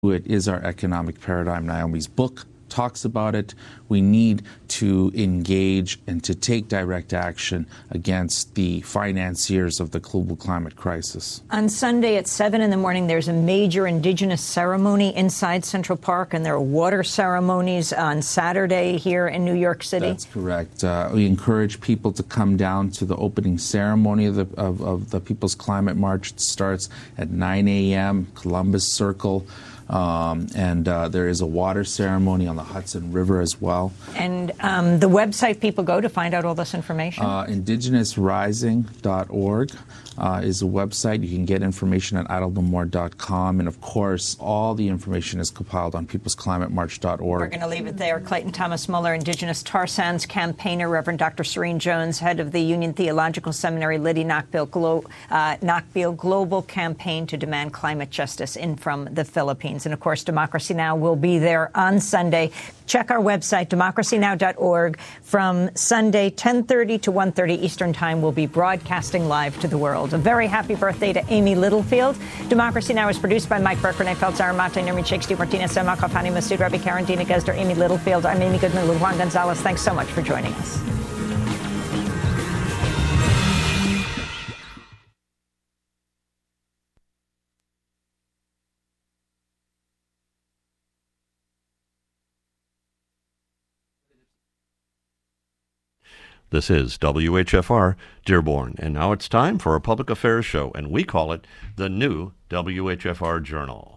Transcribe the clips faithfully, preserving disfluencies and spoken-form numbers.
It is our economic paradigm. Naomi's book talks about it. We need to engage and to take direct action against the financiers of the global climate crisis. On Sunday at seven in the morning, there's a major indigenous ceremony inside Central Park, and there are water ceremonies on Saturday here in New York City. That's correct. Uh, we encourage people to come down to the opening ceremony of the, of, of the People's Climate March. It starts at nine a.m., Columbus Circle. Um, and uh, there is a water ceremony on the Hudson River as well. And um, the website people go to find out all this information? Uh, indigenous rising dot org uh, is a website. You can get information at idlemore dot com. And, of course, all the information is compiled on peoples climate march dot org. We're going to leave it there. Clayton Thomas Muller, Indigenous Tar Sands campaigner, Reverend Doctor Serene Jones, head of the Union Theological Seminary, Liddy Knockbill, Glo- uh, Knockbill Global Campaign to Demand Climate Justice in from the Philippines. And, of course, Democracy Now! Will be there on Sunday. Check our website, democracy now dot org. From Sunday, ten thirty to one thirty Eastern Time, we'll be broadcasting live to the world. A very happy birthday to Amy Littlefield. Democracy Now! Is produced by Mike Burke, Renee Feltz, Aaron Mata, Nermin Sheikh, Steve Martinez, Selma Kafani, Masood Rabi, Karen Dina Gesder, Amy Littlefield. I'm Amy Goodman with Juan Gonzalez. Thanks so much for joining us. This is W H F R Dearborn, and now it's time for our public affairs show, and we call it the new W H F R Journal.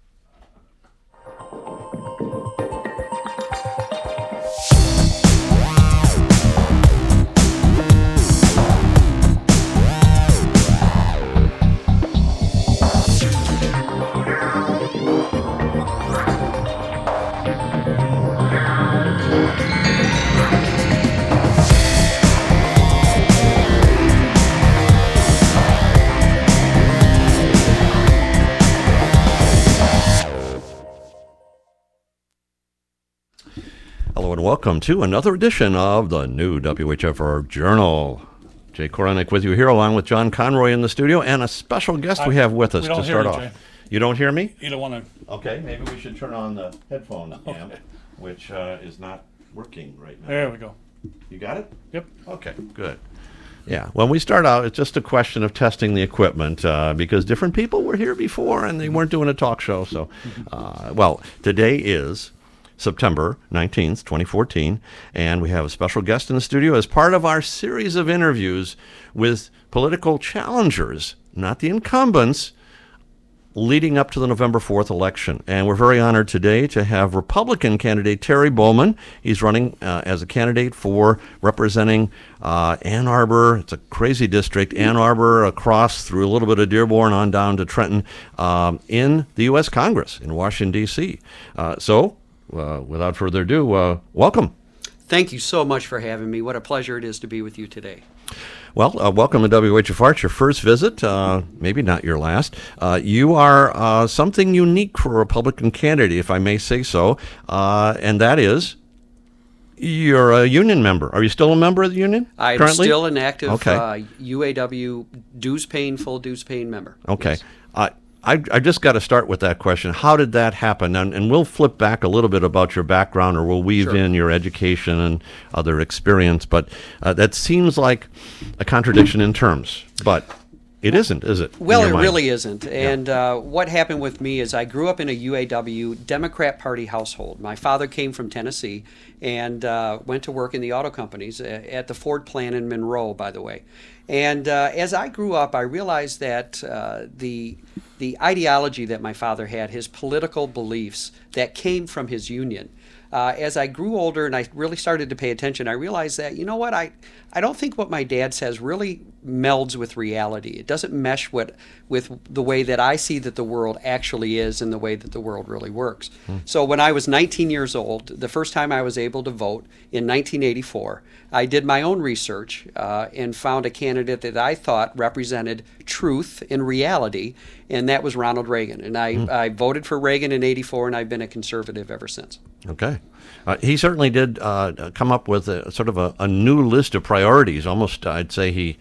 Hello and welcome to another edition of the new W H F R Journal. Jay Koranick with you here, along with John Conroy in the studio, and a special guest I, we have with us we don't to hear start you, off. Jay. You don't hear me? You don't want to. Okay, maybe we should turn on the headphone okay. amp, which uh, is not working right now. There we go. You got it? Yep. Okay, good. Yeah, when we start out, it's just a question of testing the equipment uh, because different people were here before and they weren't doing a talk show. So, uh, well, today is September nineteenth, twenty fourteen, and we have a special guest in the studio as part of our series of interviews with political challengers, not the incumbents, leading up to the November fourth election. And we're very honored today to have Republican candidate Terry Bowman. He's running uh, as a candidate for representing uh, Ann Arbor. It's a crazy district. Ann Arbor across through a little bit of Dearborn on down to Trenton um, in the U S Congress in Washington, D C Uh, so, uh, without further ado, uh, welcome. Thank you so much for having me. What a pleasure it is to be with you today. Well, uh, welcome to W H F R. It's your first visit, uh, maybe not your last. Uh, you are uh, something unique for a Republican candidate, if I may say so, uh, and that is you're a union member. Are you still a member of the union I'm currently? still an active okay. uh, U A W dues-paying, full dues-paying member. Okay. Yes. Uh, I, I just got to start with that question. How did that happen? And, and we'll flip back a little bit about your background, or we'll weave Sure. in your education and other experience. But uh, that seems like a contradiction in terms. But it isn't, is it? Well, in it your mind? really isn't. And uh, what happened with me is I grew up in a U A W Democrat Party household. My father came from Tennessee and uh, went to work in the auto companies at the Ford plant in Monroe, by the way. And uh, as I grew up, I realized that uh, the the ideology that my father had, his political beliefs that came from his union. Uh, as I grew older and I really started to pay attention, I realized that, you know what, I, I don't think what my dad says really melds with reality. It doesn't mesh what, with the way that I see that the world actually is and the way that the world really works. Hmm. So when I was nineteen years old, the first time I was able to vote in nineteen eighty-four, I did my own research uh, and found a candidate that I thought represented truth and reality, and that was Ronald Reagan. And I, hmm. I voted for Reagan in eighty-four, and I've been a conservative ever since. Okay. Uh, he certainly did uh, come up with a, sort of a, a new list of priorities. Almost, I'd say he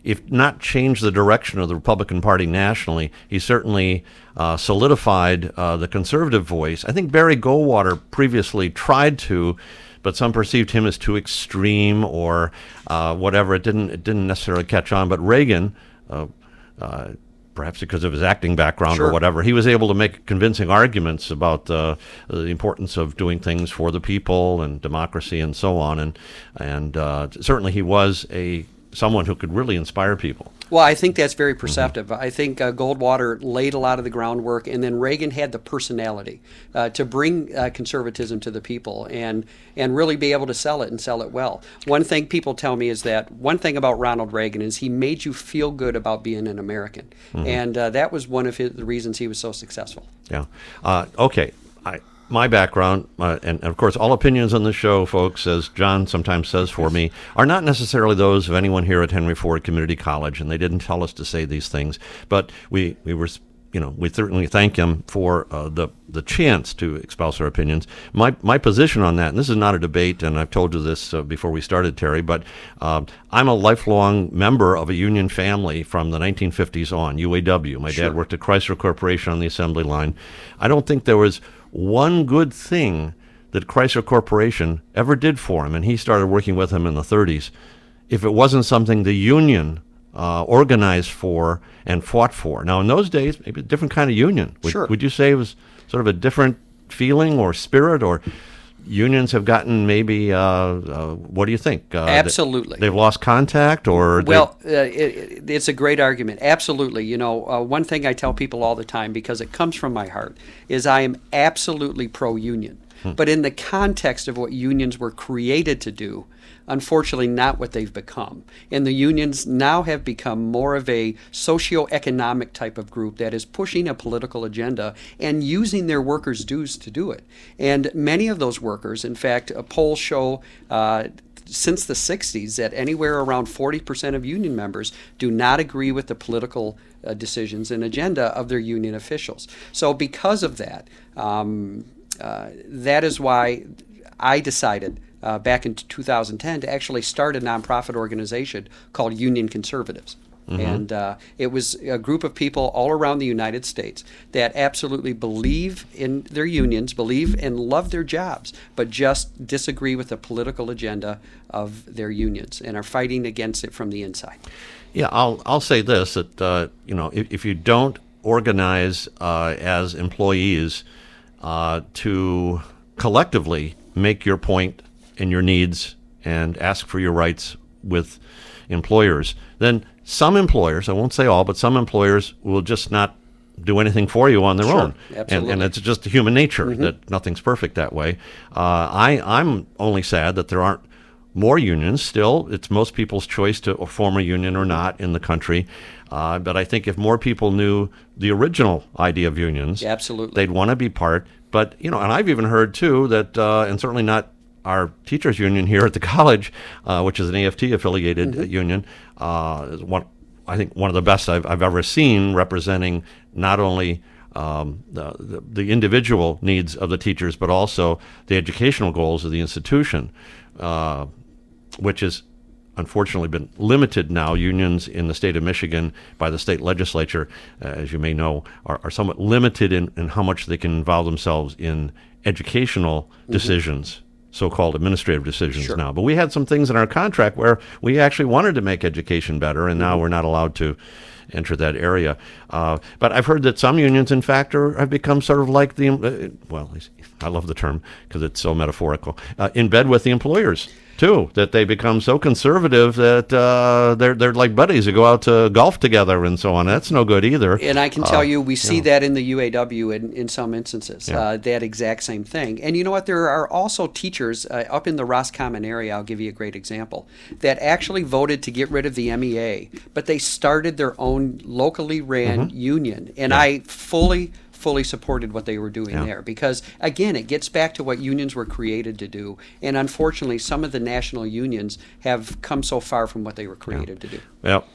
if not change the direction of the Republican Party nationally, he certainly uh, solidified uh, the conservative voice. I think Barry Goldwater previously tried to, but some perceived him as too extreme or uh, whatever. It didn't it didn't necessarily catch on. But Reagan, uh, uh, perhaps because of his acting background Sure. or whatever, he was able to make convincing arguments about uh, the importance of doing things for the people and democracy and so on. And and uh, certainly he was a someone who could really inspire people. Well, I think that's very perceptive. Mm-hmm. I think uh, Goldwater laid a lot of the groundwork, and then Reagan had the personality uh, to bring uh, conservatism to the people and and really be able to sell it and sell it well. One thing people tell me is that one thing about Ronald Reagan is he made you feel good about being an American, mm-hmm. and uh, that was one of his, the reasons he was so successful. Yeah. Uh, okay. I. My background, uh, and, and of course all opinions on the show, folks, as John sometimes says for me, are not necessarily those of anyone here at Henry Ford Community College, and they didn't tell us to say these things. But we, we were, you know, we certainly thank him for uh, the the chance to espouse our opinions. My my position on that, and this is not a debate, and I've told you this uh, before we started, Terry, but uh, I'm a lifelong member of a union family from the nineteen fifties on, U A W. My Sure. dad worked at Chrysler Corporation on the assembly line. I don't think there was one good thing that Chrysler Corporation ever did for him, and he started working with him in the thirties, if it wasn't something the union uh, organized for and fought for. Now, in those days, maybe a different kind of union. Would, Sure. would you say it was sort of a different feeling or spirit, or unions have gotten maybe, uh, uh, what do you think? Uh, Absolutely. They've lost contact, or... they- Well, uh, it, it's a great argument. Absolutely. You know, uh, one thing I tell people all the time, because it comes from my heart, is I am absolutely pro-union. Hmm. But in the context of what unions were created to do, unfortunately not what they've become. And the unions now have become more of a socio-economic type of group that is pushing a political agenda and using their workers' dues to do it. And many of those workers, in fact, uh, polls show uh, since the sixties that anywhere around forty percent of union members do not agree with the political uh, decisions and agenda of their union officials. So because of that, um, uh, that is why I decided uh, back in two thousand ten to actually start a nonprofit organization called Union Conservatives. Mm-hmm. And uh, it was a group of people all around the United States that absolutely believe in their unions, believe and love their jobs, but just disagree with the political agenda of their unions and are fighting against it from the inside. Yeah, I'll I'll say this, that uh, you know, if, if you don't organize uh, as employees uh, to collectively make your point and your needs and ask for your rights with employers, then some employers, I won't say all, but some employers will just not do anything for you on their Sure, own. absolutely. And, and it's just human nature Mm-hmm. that nothing's perfect that way. Uh, I, I'm only sad that there aren't more unions. Still, it's most people's choice to form a union or not in the country. Uh, but I think if more people knew the original idea of unions, Absolutely. they'd want to be part. But, you know, and I've even heard, too, that, uh, and certainly not our teachers union here at the college, uh, which is an A F T-affiliated Mm-hmm. union, uh, is one, I think one of the best I've, I've ever seen, representing not only um, the, the, the individual needs of the teachers, but also the educational goals of the institution, uh, which has unfortunately been limited now. Unions in the state of Michigan by the state legislature, uh, as you may know, are, are somewhat limited in, in how much they can involve themselves in educational mm-hmm. decisions, so-called administrative decisions Sure. now. But we had some things in our contract where we actually wanted to make education better, and now we're not allowed to enter that area. Uh, but I've heard that some unions, in fact, are, have become sort of like the, uh, well, I love the term because it's so metaphorical, uh, in bed with the employers, too, that they become so conservative that uh, they're they're like buddies who go out to golf together and so on. That's no good either. And I can tell Uh, you, we see yeah. that in the U A W in, in some instances, Yeah. uh, that exact same thing. And you know what? There are also teachers uh, up in the Roscommon area, I'll give you a great example, that actually voted to get rid of the M E A, but they started their own locally ran Mm-hmm. union. And Yeah. I fully fully supported what they were doing Yeah. there, because again, it gets back to what unions were created to do, and unfortunately some of the national unions have come so far from what they were created to do. Well,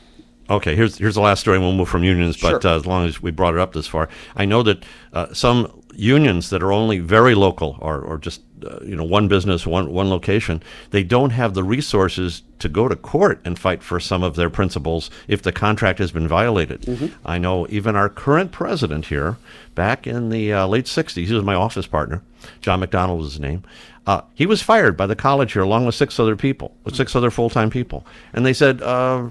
Okay, here's here's the last story, and we'll move from unions, but Sure. uh, as long as we brought it up this far. I know that uh, some unions that are only very local or, or just uh, you know one business, one one location, they don't have the resources to go to court and fight for some of their principles if the contract has been violated. Mm-hmm. I know even our current president here, back in the uh, late sixties, he was my office partner, John McDonald was his name. Uh, he was fired by the college here along with six other people, with six other full-time people. And they said, uh,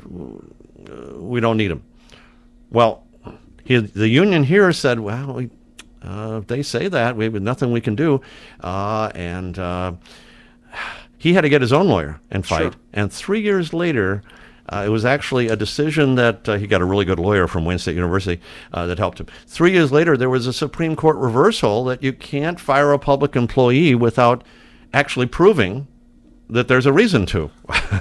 we don't need him. Well, he, the union here said, well, we, uh, they say that. We have nothing we can do. Uh, and uh, he had to get his own lawyer and fight. Sure. And three years later, uh, it was actually a decision that uh, he got a really good lawyer from Wayne State University uh, that helped him. Three years later, there was a Supreme Court reversal that you can't fire a public employee without actually proving that there's a reason to.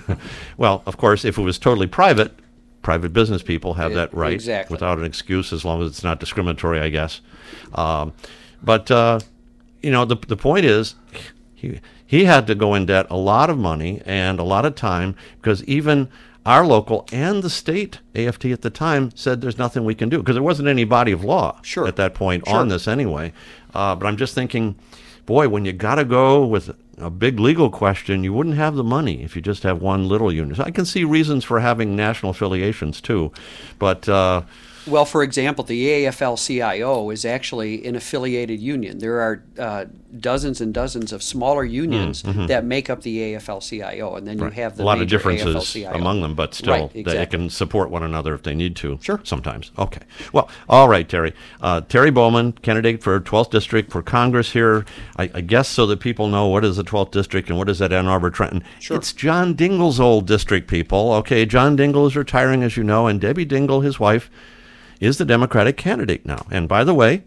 Well, of course, if it was totally private, private business people have that right Exactly. without an excuse, as long as it's not discriminatory, I guess. Um, but, uh, you know, the, the point is, he, he had to go in debt a lot of money and a lot of time, because even our local and the state A F T at the time said there's nothing we can do, because there wasn't any body of law Sure. at that point Sure. on this anyway. Uh, but I'm just thinking, boy, when you got to go with a big legal question, you wouldn't have the money if you just have one little union. So I can see reasons for having national affiliations too, but uh, Well, for example, the A F L C I O is actually an affiliated union. There are uh, dozens and dozens of smaller unions that make up the A F L C I O, and then you have the a lot of major differences A F L C I O. among them, but still, Right, they exactly. can support one another if they need to. Sure. Sometimes. Okay. Well, all right, Terry. Uh, Terry Bowman, candidate for twelfth District for Congress here. I, I guess so that people know what is the twelfth District and what is that Ann Arbor Trenton. Sure. It's John Dingell's old district, people. Okay, John Dingell is retiring, as you know, and Debbie Dingell, his wife, is the Democratic candidate now. And by the way,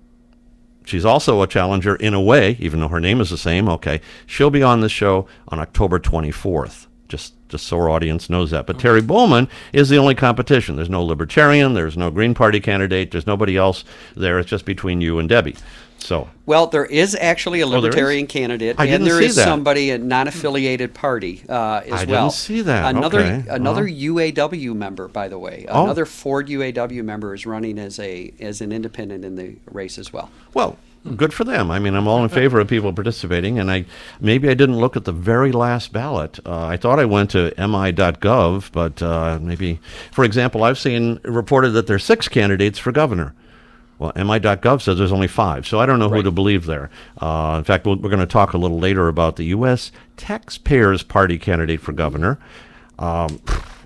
she's also a challenger in a way, even though her name is the same. Okay, she'll be on the show on October twenty-fourth. Just, just so our audience knows that. But Terry Bowman is the only competition. There's no Libertarian. There's no Green Party candidate. There's nobody else there. It's just between you and Debbie. So, Well, there is actually a there is? libertarian candidate, I and didn't there see is that. somebody, a non-affiliated party uh, as I didn't well. see that. Another Okay. another Well. U A W member, by the way. Oh. Another Ford U A W member is running as a as an independent in the race as well. well, good for them. I mean, I'm all in favor of people participating, and I maybe I didn't look at the very last ballot. Uh, I thought I went to M I dot gov, but uh, maybe, for example, I've seen reported that there's six candidates for governor. Well, M I dot gov says there's only five, so I don't know who Right. to believe there. Uh, in fact, we'll, we're going to talk a little later about the U S Taxpayers Party candidate for governor. Um,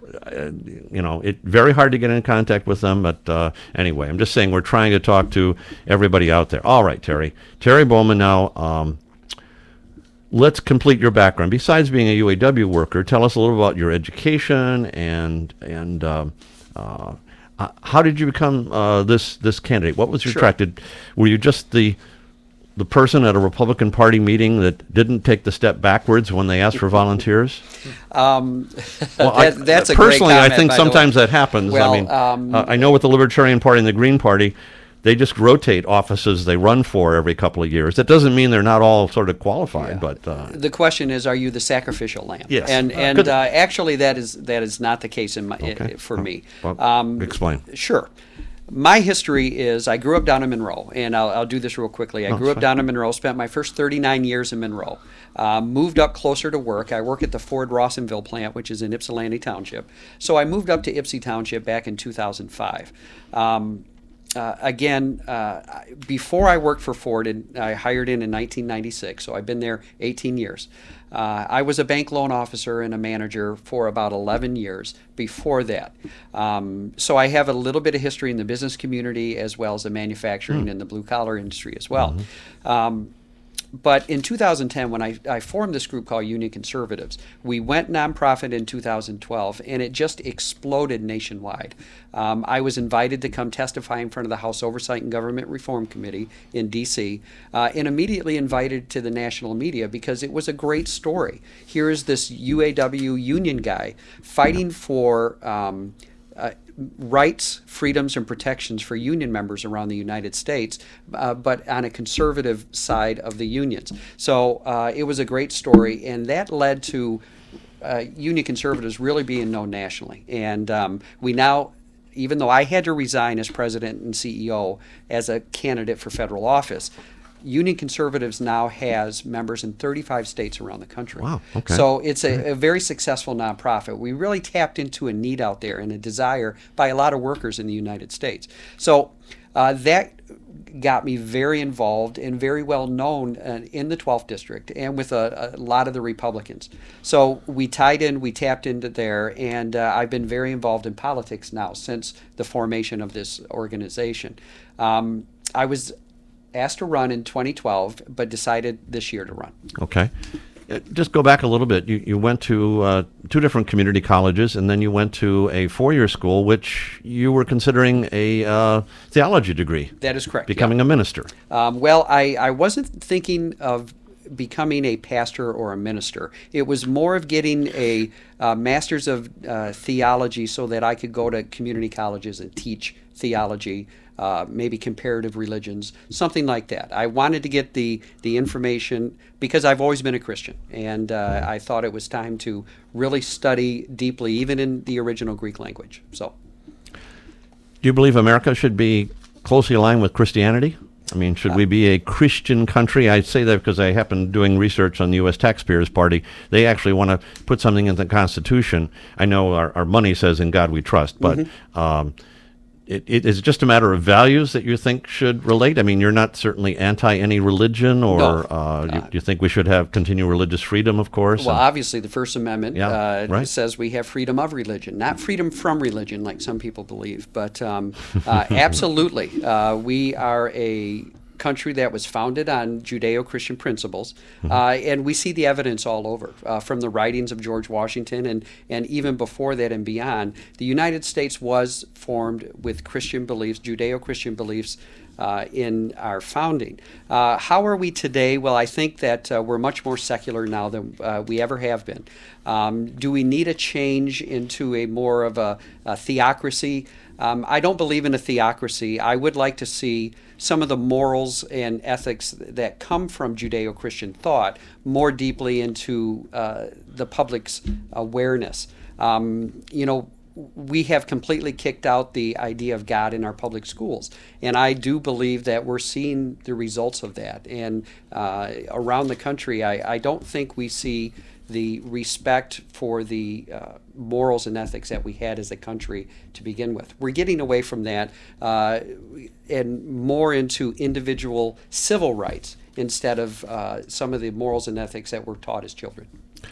you know, it's very hard to get in contact with them, but uh, anyway, I'm just saying we're trying to talk to everybody out there. All right, Terry. Terry Bowman now. Um, let's complete your background. Besides being a U A W worker, tell us a little about your education and and um, uh, uh, how did you become uh, this this candidate? What was your Sure. attracted? Were you just the the person at a Republican Party meeting that didn't take the step backwards when they asked for volunteers? Um, Well, I- that, that's a great personally, comment, I think by the way. sometimes that happens. Well, I mean, um, uh, I know with the Libertarian Party and the Green Party, they just rotate offices they run for every couple of years. That doesn't mean they're not all sort of qualified, but uh, The question is, are you the sacrificial lamb? Yes. And Uh, and could- uh, actually, that is that is not the case in my Okay. for me. Well, Um, explain. Sure. My history is I grew up down in Monroe, and I'll, I'll do this real quickly. I Oh, grew up fine. down in Monroe, spent my first thirty-nine years in Monroe. Uh, moved up closer to work. I work at the Ford Rawsonville plant, which is in Ypsilanti Township. So I moved up to Ypsi Township back in two thousand five. Um, uh, again, uh, before I worked for Ford, and I hired in in nineteen ninety-six, so I've been there eighteen years. Uh, I was a bank loan officer and a manager for about eleven years before that. Um, so I have a little bit of history in the business community as well as the manufacturing and the blue collar industry as well. Um, but in two thousand ten, when I, I formed this group called Union Conservatives, we went nonprofit in two thousand twelve, and it just exploded nationwide. Um, I was invited to come testify in front of the House Oversight and Government Reform Committee in D C, uh, and immediately invited to the national media because it was a great story. Here is this U A W union guy fighting for um, uh, rights, freedoms, and protections for union members around the United States, uh, but on a conservative side of the unions. So uh, it was a great story, and that led to uh, Union Conservatives really being known nationally. And um, we now, even though I had to resign as president and C E O as a candidate for federal office, Union Conservatives now has members in thirty-five states around the country. Wow, okay. So it's a, a very successful nonprofit. We really tapped into a need out there and a desire by a lot of workers in the United States. So uh, that got me very involved and very well known uh, in the twelfth District and with a, a lot of the Republicans. So we tied in, we tapped into there, and uh, I've been very involved in politics now since the formation of this organization. Um, I was asked to run in twenty twelve, but decided this year to run. Okay. Uh, Just go back a little bit. You, you went to uh, two different community colleges, and then you went to a four-year school, which you were considering a uh, theology degree. That is correct. Becoming yeah. a minister. Um, well, I, I wasn't thinking of becoming a pastor or a minister. It was more of getting a uh, master's of uh, theology so that I could go to community colleges and teach theology, uh, maybe comparative religions, something like that. I wanted to get the, the information because I've always been a Christian, and uh, I thought it was time to really study deeply, even in the original Greek language. So, Do you believe America should be closely aligned with Christianity? I mean, should we be a Christian country? I say that because I happen doing research on the U S Taxpayers Party. They actually want to put something in the Constitution. I know our, our money says "In God We Trust," but mm-hmm. um, it, it is just a matter of values that you think should relate. I mean, you're not certainly anti any religion, or no. uh, you, you think we should have continue religious freedom, of course. Well, and, obviously, the First Amendment yeah, uh, right. says we have freedom of religion, not freedom from religion, like some people believe. But um, uh, absolutely, uh, we are a country that was founded on Judeo-Christian principles, mm-hmm. uh, and we see the evidence all over, uh, from the writings of George Washington, and, and even before that and beyond. The United States was formed with Christian beliefs, Judeo-Christian beliefs, uh, in our founding. Uh, how are we today? Well, I think that uh, we're much more secular now than uh, we ever have been. Um, do we need a change into a more of a, a theocracy? Um, I don't believe in a theocracy. I would like to see some of the morals and ethics that come from Judeo-Christian thought more deeply into uh, the public's awareness. Um, you know, we have completely kicked out the idea of God in our public schools, and I do believe that we're seeing the results of that. And uh, around the country, I, I don't think we see the respect for the uh, morals and ethics that we had as a country to begin with. We're getting away from that uh, and more into individual civil rights instead of uh, some of the morals and ethics that we're taught as children.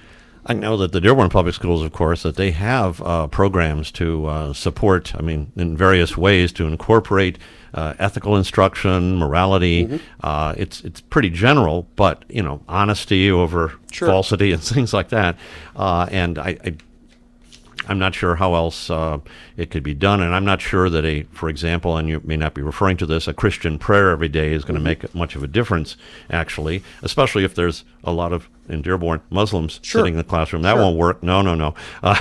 I know that the Dearborn Public Schools, of course, that they have uh, programs to uh, support, I mean, in various ways to incorporate uh, ethical instruction, morality. Mm-hmm. Uh, it's it's pretty general, but, you know, honesty over sure. falsity and things like that. Uh, and I, I, I'm not sure how else uh, it could be done. And I'm not sure that a, for example, and you may not be referring to this, a Christian prayer every day is going to mm-hmm. make much of a difference, actually, especially if there's a lot of, in Dearborn, Muslims sure. sitting in the classroom. That sure. won't work. No, no, no. Uh,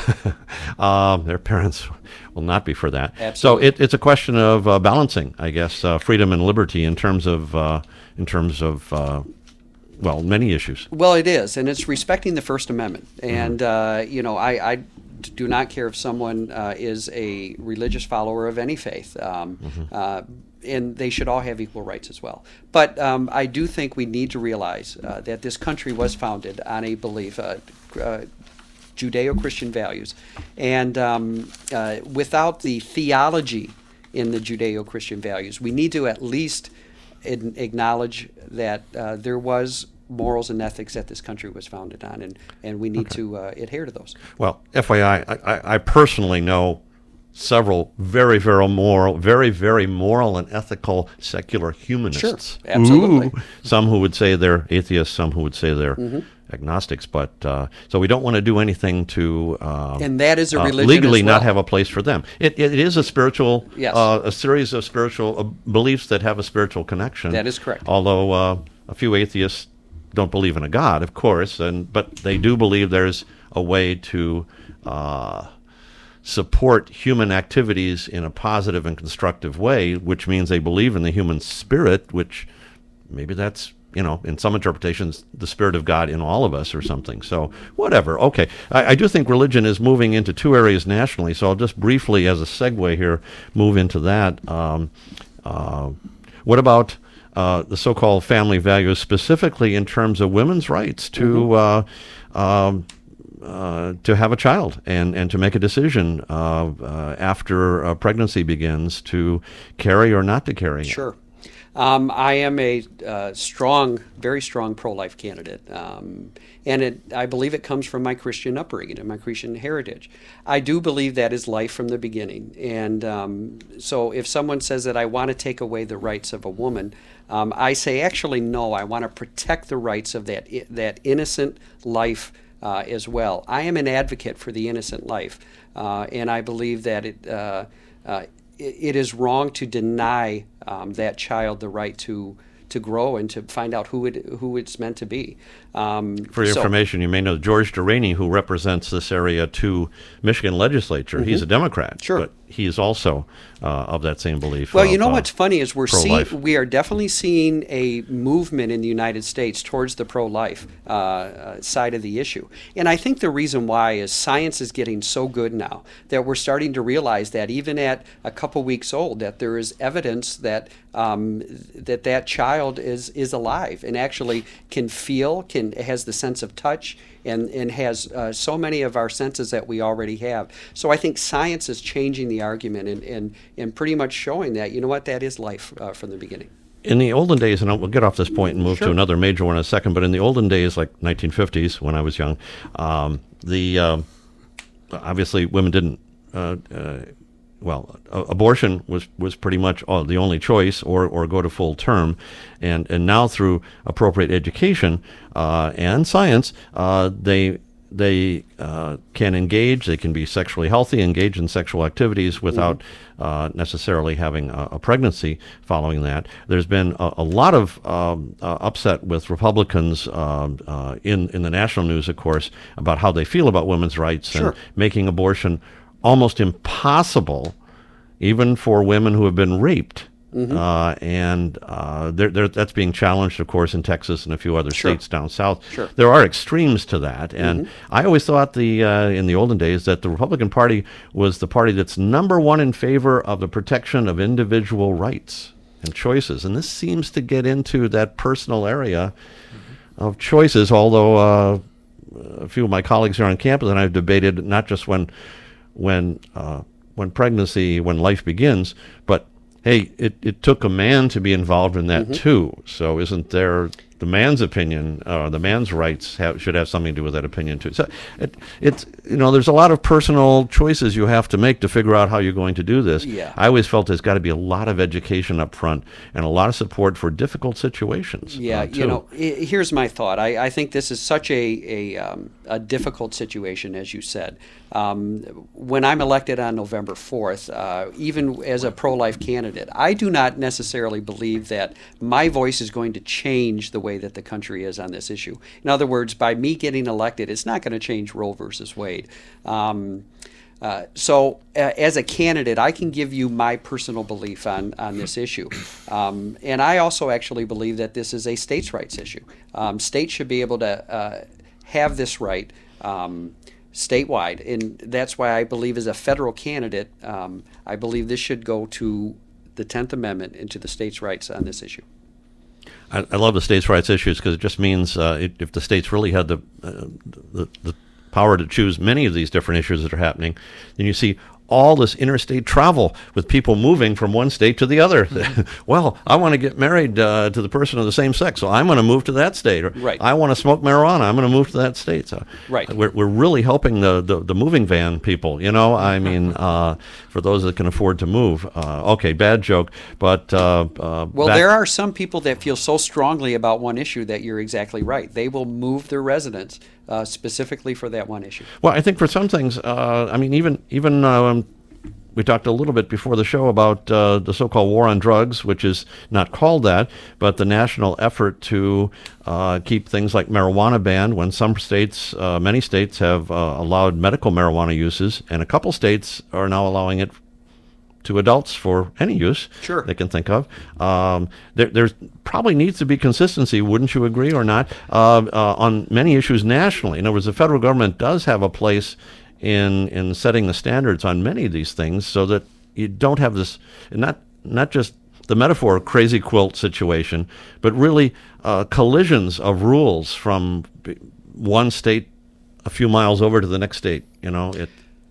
uh, their parents will not be for that. Absolutely. So it, it's a question of uh, balancing, I guess, uh, freedom and liberty in terms of, uh, in terms of, uh, well, many issues. Well, it is, and it's respecting the First Amendment. And mm-hmm. uh, you know, I, I do not care if someone uh, is a religious follower of any faith. Um, mm-hmm. uh, and they should all have equal rights as well. But um, I do think we need to realize uh, that this country was founded on a belief, uh, uh, Judeo-Christian values. And um, uh, without the theology in the Judeo-Christian values, we need to at least in- acknowledge that uh, there was morals and ethics that this country was founded on, and, and we need okay. to uh, adhere to those. Well, F Y I, I, I personally know several very, very moral, very, very moral and ethical secular humanists. Sure, absolutely. Ooh. Some who would say they're atheists, some who would say they're mm-hmm. agnostics. But uh, so we don't want to do anything to uh, and that is a religion uh, legally as well. not have a place for them. It it is a spiritual, yes. uh, a series of spiritual uh, beliefs that have a spiritual connection. That is correct. Although uh, a few atheists don't believe in a God, of course, and but they do believe there's a way to Uh, support human activities in a positive and constructive way, which means they believe in the human spirit, which maybe that's you know, in some interpretations, the Spirit of God in all of us or something. So whatever. Okay. I, I do think religion is moving into two areas nationally. So I'll just briefly, as a segue here, move into that. Um, uh, what about uh, the so-called family values, specifically in terms of women's rights to mm-hmm. uh, um, uh, to have a child and, and to make a decision uh, uh, after uh, pregnancy begins to carry or not to carry? Sure. Um, I am a uh, strong, very strong pro-life candidate, um, and it, I believe it comes from my Christian upbringing and my Christian heritage. I do believe that is life from the beginning, and um, so if someone says that I want to take away the rights of a woman, um, I say actually no. I want to protect the rights of that that innocent life uh, as well. I am an advocate for the innocent life, uh, and I believe that it. Uh, uh, It is wrong to deny um, that child the right to to grow and to find out who it who it's meant to be. Um, For your so, information, you may know George Deraney, who represents this area to Michigan legislature. Mm-hmm. He's a Democrat, sure. but he is also uh, of that same belief. Well, of, you know uh, what's funny is we're pro-life. seeing we are definitely seeing a movement in the United States towards the pro-life uh, uh, side of the issue, and I think the reason why is science is getting so good now that we're starting to realize that even at a couple weeks old, that there is evidence that um, that that child is is alive and actually can feel, can has the sense of touch. And, and has uh, so many of our senses that we already have. So I think science is changing the argument and, and, and pretty much showing that, you know what, that is life uh, from the beginning. In the olden days, and we'll get off this point and move Sure. to another major one in a second, but in the olden days, like nineteen fifties, when I was young, um, the uh, obviously women didn't, uh, uh, well, uh, abortion was, was pretty much uh, the only choice, or, or go to full term. And, and now through appropriate education uh, and science, uh, they they uh, can engage, they can be sexually healthy, engage in sexual activities without uh, necessarily having a, a pregnancy following that. There's been a, a lot of um, uh, upset with Republicans um, uh, in, in the national news, of course, about how they feel about women's rights Sure. and making abortion almost impossible, even for women who have been raped. Mm-hmm. Uh, and uh, they're, they're, that's being challenged, of course, in Texas and a few other Sure. states down south. Sure. There are extremes to that, and Mm-hmm. I always thought the uh, in the olden days that the Republican Party was the party that's number one in favor of the protection of individual rights and choices, and this seems to get into that personal area mm-hmm. of choices. Although uh, a few of my colleagues here on campus and I've debated not just when when uh, when pregnancy, when life begins, but hey, it, it took a man to be involved in that mm-hmm. too. So isn't there the man's opinion, uh, the man's rights have, should have something to do with that opinion too? So it, it's, you know, there's a lot of personal choices you have to make to figure out how you're going to do this. Yeah. I always felt there's got to be a lot of education up front and a lot of support for difficult situations. Yeah, uh, you know, I- here's my thought. I, I think this is such a a, um, a difficult situation, as you said. Um, when I'm elected on November fourth, uh, even as a pro-life candidate, I do not necessarily believe that my voice is going to change the way that the country is on this issue. In other words, by me getting elected, it's not going to change Roe versus Wade. Um, Uh, so, uh, as a candidate, I can give you my personal belief on, on this issue. Um, and I also actually believe that this is a states' rights issue. Um, states should be able to uh, have this right um, statewide. And that's why I believe, as a federal candidate, um, I believe this should go to the tenth Amendment and to the states' rights on this issue. I, I love the states' rights issues because it just means uh, it, if the states really had the, uh, the the power to choose many of these different issues that are happening, then you see all this interstate travel with people moving from one state to the other. Well, I want to get married uh, to the person of the same sex, so I'm going to move to that state. Or Right. I want to smoke marijuana, I'm going to move to that state. So Right. we're, we're really helping the, the, the moving van people, you know, I mean, uh, for those that can afford to move. Uh, okay, bad joke, but... Uh, uh, Well, back- there are some people that feel so strongly about one issue that you're exactly right. They will move their residents uh, specifically for that one issue. Well, I think for some things, uh, I mean, even even um, we talked a little bit before the show about uh, the so-called war on drugs, which is not called that, but the national effort to uh, keep things like marijuana banned when some states, uh, many states have uh, allowed medical marijuana uses, and a couple states are now allowing it to adults for any use Sure. they can think of. Um, there there's probably needs to be consistency, wouldn't you agree or not, uh, uh, on many issues nationally. In other words, the federal government does have a place in in setting the standards on many of these things, so that you don't have this, not not just the metaphor crazy quilt situation, but really uh, collisions of rules from one state a few miles over to the next state. You know, it.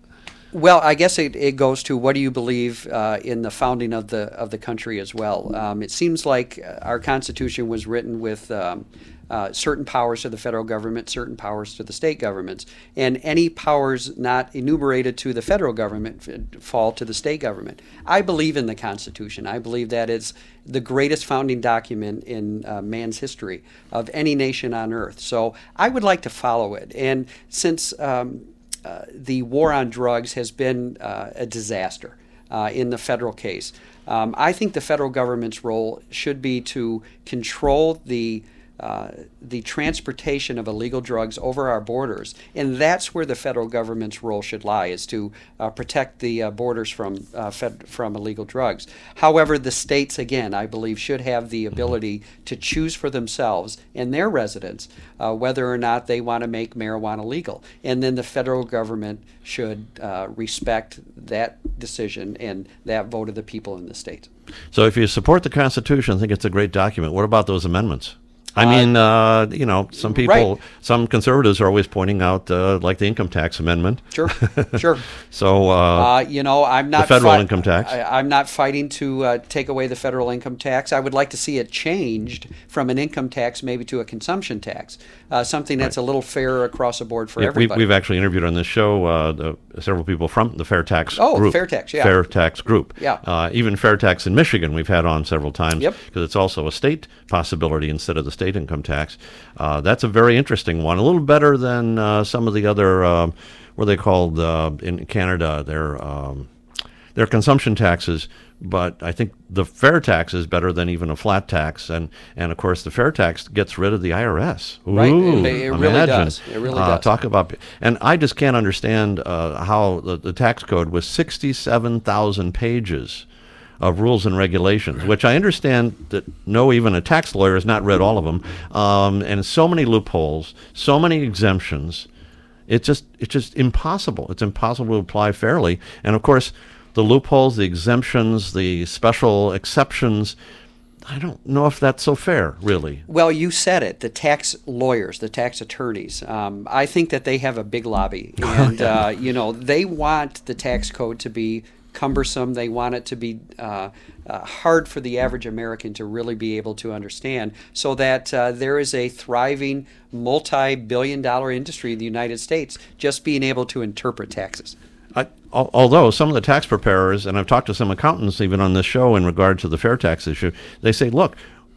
Well, I guess it, it goes to what do you believe uh, in the founding of the of the country as well. Um, it seems like our Constitution was written with um, uh, certain powers to the federal government, certain powers to the state governments, and any powers not enumerated to the federal government fall to the state government. I believe in the Constitution. I believe that it's the greatest founding document in uh, man's history of any nation on earth. So I would like to follow it. And since um, Uh, the war on drugs has been uh, a disaster uh, in the federal case. Um, I think the federal government's role should be to control the uh, the transportation of illegal drugs over our borders, and that's where the federal government's role should lie, is to uh, protect the uh, borders from uh, fed, from illegal drugs. However, the states, again, I believe, should have the ability to choose for themselves and their residents uh, whether or not they want to make marijuana legal, and then the federal government should uh, respect that decision and that vote of the people in the states. So if you support the Constitution, I think it's a great document. What about those amendments? I mean, uh, you know, some people, right. some conservatives are always pointing out, uh, like the income tax amendment. Sure, sure. So, uh, uh, you know, I'm not the federal fi- income tax. I, I'm not fighting to uh, take away the federal income tax. I would like to see it changed from an income tax maybe to a consumption tax, uh, something that's Right. a little fairer across the board for yeah, everybody. We've, we've actually interviewed on this show uh, the, several people from the Fair Tax Oh, group. Fair Tax, yeah. Fair Tax group. Yeah. Uh, even Fair Tax in Michigan we've had on several times. Yep. Because it's also a state possibility instead of the state income tax. Uh, that's a very interesting one. A little better than uh, some of the other, um, what are they called uh, in Canada? They're, um, they're consumption taxes. But I think the fair tax is better than even a flat tax, and, and of course the fair tax gets rid of the I R S. Ooh, Right, it, it really imagine. does. It really uh, does. Talk about, and I just can't understand uh, how the, the tax code was sixty-seven thousand pages of rules and regulations, which I understand that no, even a tax lawyer has not read all of them, um, and so many loopholes, so many exemptions. It's just it's just impossible. It's impossible to apply fairly, and of course, the loopholes, the exemptions, the special exceptions, I don't know if that's so fair, really. Well, you said it. The tax lawyers, the tax attorneys. Um, I think that they have a big lobby, and uh, you know they want the tax code to be cumbersome. They want it to be uh, uh, hard for the average American to really be able to understand, so that uh, there is a thriving multi-billion-dollar industry in the United States just being able to interpret taxes. I, al- although some of the tax preparers, and I've talked to some accountants even on this show in regard to the fair tax issue, they say, look,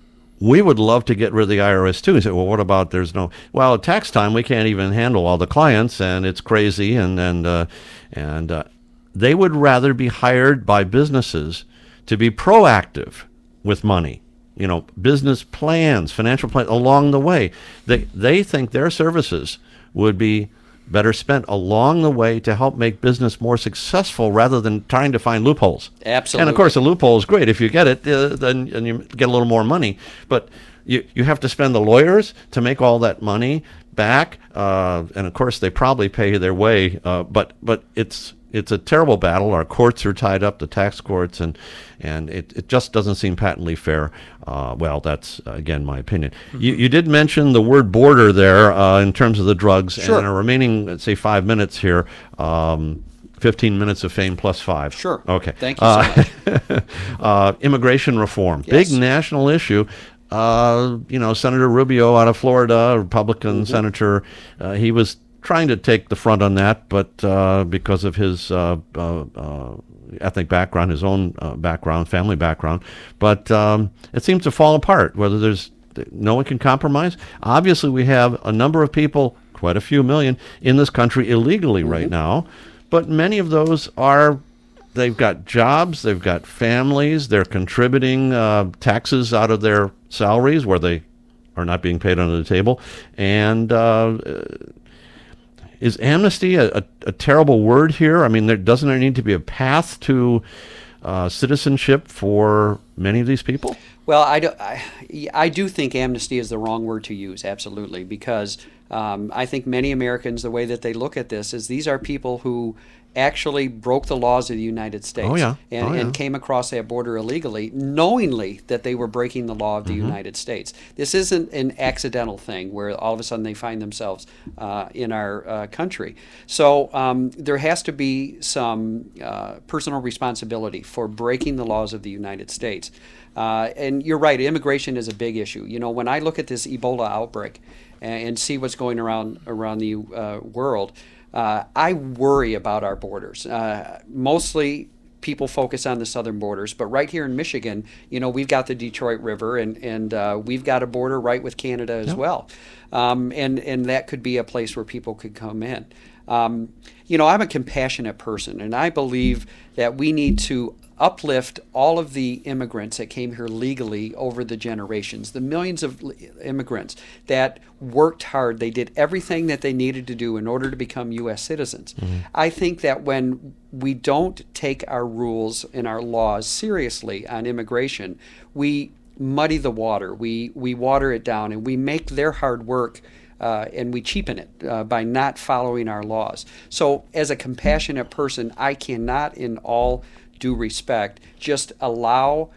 we would love to get rid of the I R S too. You say, well, what about there's no, well, at tax time, we can't even handle all the clients, and it's crazy, and, and, uh, and uh, they would rather be hired by businesses to be proactive with money. You know, business plans, financial plans along the way. They, they think their services would be better spent along the way to help make business more successful rather than trying to find loopholes. Absolutely. And of course, a loophole is great. If you get it, uh, then and you get a little more money. But you, you have to spend the lawyers to make all that money back. Uh, and of course, they probably pay their way. Uh, but but it's it's a terrible battle. Our courts are tied up, the tax courts, and and it, it just doesn't seem patently fair. Uh, well, that's, uh, again, my opinion. Mm-hmm. You, you did mention the word border there uh, in terms of the drugs. Sure. And our remaining, let's say, five minutes here, um, fifteen minutes of fame plus five. Sure. Okay. Thank you so uh, much. uh, immigration reform, Yes. big national issue. Uh, you know, Senator Rubio out of Florida, Republican Mm-hmm. senator, uh, he was trying to take the front on that, but uh, because of his uh, uh, uh, ethnic background, his own uh, background, family background, but um, it seems to fall apart, whether there's no one can compromise. Obviously, we have a number of people, quite a few million, in this country illegally mm-hmm. right now, but many of those are, they've got jobs, they've got families, they're contributing uh, taxes out of their salaries where they are not being paid under the table, and uh, is amnesty a, a, a terrible word here? I mean, there doesn't there need to be a path to uh, citizenship for many of these people? Well, I do, I, I do think amnesty is the wrong word to use, absolutely, because um, I think many Americans, the way that they look at this is these are people who actually broke the laws of the United States Oh, yeah. and, Oh, yeah. and came across that border illegally, knowingly that they were breaking the law of the Mm-hmm. United States. This isn't an accidental thing where all of a sudden they find themselves uh, in our uh, country. So um, there has to be some uh, personal responsibility for breaking the laws of the United States. Uh, and you're right, immigration is a big issue. You know, when I look at this Ebola outbreak and, and see what's going around around the uh, world, uh, I worry about our borders. Uh, mostly people focus on the southern borders, but right here in Michigan, you know, we've got the Detroit River, and and uh, we've got a border right with Canada as Yep. well, um, and and that could be a place where people could come in. Um, you know, I'm a compassionate person, and I believe that we need to uplift all of the immigrants that came here legally over the generations, the millions of l- immigrants that worked hard. They did everything that they needed to do in order to become U S citizens. I think that when we don't take our rules and our laws seriously on immigration, we muddy the water, we, we water it down, and we make their hard work Uh, and we cheapen it uh, by not following our laws. So as a compassionate person, I cannot, in all due respect, just allow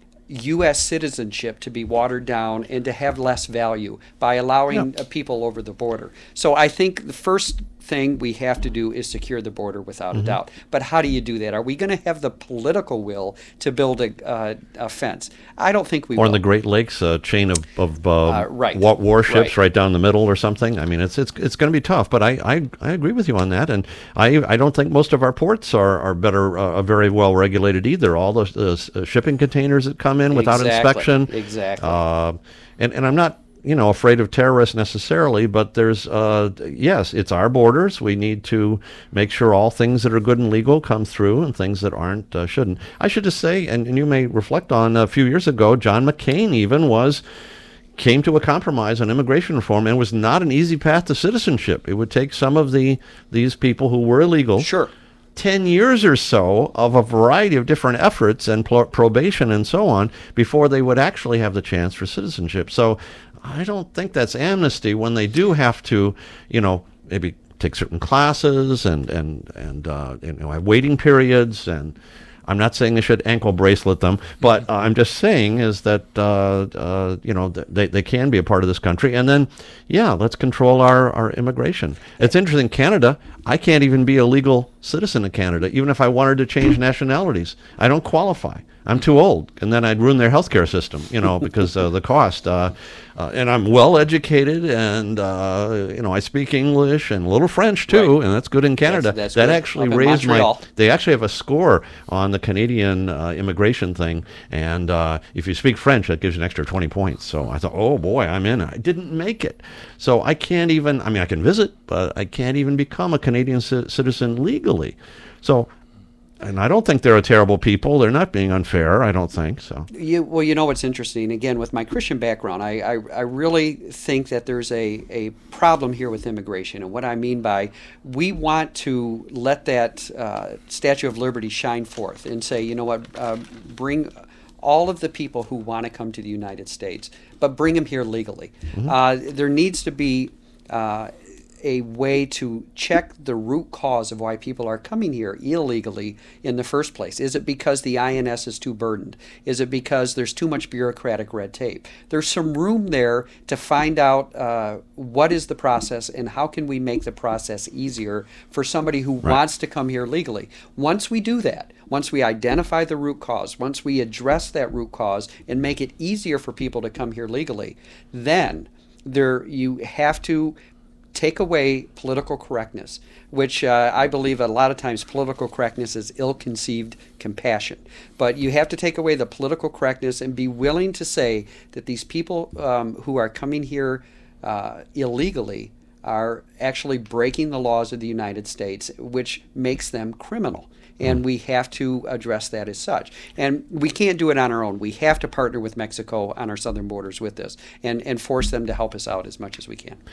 U S citizenship to be watered down and to have less value by allowing uh, people over the border. So I think the first thing we have to do is secure the border without a doubt. But how do you do that? Are we going to have the political will to build a, uh, a fence? I don't think we Or will. in the Great Lakes, a chain of, of uh, Uh, right. wa- warships Right. right down the middle or something. I mean, it's it's it's going to be tough, but I, I, I agree with you on that. And I I don't think most of our ports are, are better, uh, very well regulated either. All those uh, shipping containers that come in without Exactly. inspection. Exactly. Uh, and, and I'm not, you know, afraid of terrorists necessarily, but there's, uh, yes, it's our borders. We need to make sure all things that are good and legal come through, and things that aren't uh, shouldn't. I should just say, and, and you may reflect on, a few years ago, John McCain even was, came to a compromise on immigration reform, and was not an easy path to citizenship. It would take some of the these people who were illegal, Sure. ten years or so of a variety of different efforts and pl- probation and so on before they would actually have the chance for citizenship. So I don't think that's amnesty when they do have to, you know, maybe take certain classes and, and, and uh, you know, have waiting periods. And I'm not saying they should ankle bracelet them, but uh, I'm just saying is that, uh, uh, you know, th- they, they can be a part of this country. And then, yeah, let's control our, our immigration. It's interesting, Canada, I can't even be a legal citizen of Canada, even if I wanted to change nationalities. I don't qualify. I'm too old, and then I'd ruin their healthcare system, you know, because of the cost. Uh, uh, and I'm well educated, and uh, you know, I speak English and a little French too, Right. and that's good in Canada. That's- that's that good. actually Up in raised my. Montreal. They actually have a score on the Canadian uh, immigration thing, and uh, if you speak French, that gives you an extra twenty points. So I thought, oh boy, I'm in. I didn't make it, so I can't even. I mean, I can visit, but I can't even become a Canadian ci- citizen legally. So. And I don't think they're a terrible people. They're not being unfair, I don't think. So You, well, you know what's interesting? Again, with my Christian background, I, I, I really think that there's a, a problem here with immigration. And what I mean by we want to let that uh, Statue of Liberty shine forth and say, you know what, uh, bring all of the people who want to come to the United States, but bring them here legally. Uh, there needs to be uh, a way to check the root cause of why people are coming here illegally in the first place. Is it because the I N S is too burdened? Is it because there's too much bureaucratic red tape? There's some room there to find out uh, what is the process and how can we make the process easier for somebody who wants to come here legally. Once we do that, once we identify the root cause, once we address that root cause and make it easier for people to come here legally, then there you have to take away political correctness, which uh, I believe a lot of times political correctness is ill-conceived compassion. But you have to take away the political correctness and be willing to say that these people um, who are coming here uh, illegally are actually breaking the laws of the United States, which makes them criminal. And we have to address that as such. And we can't do it on our own. We have to partner with Mexico on our southern borders with this and, and force them to help us out as much as we can.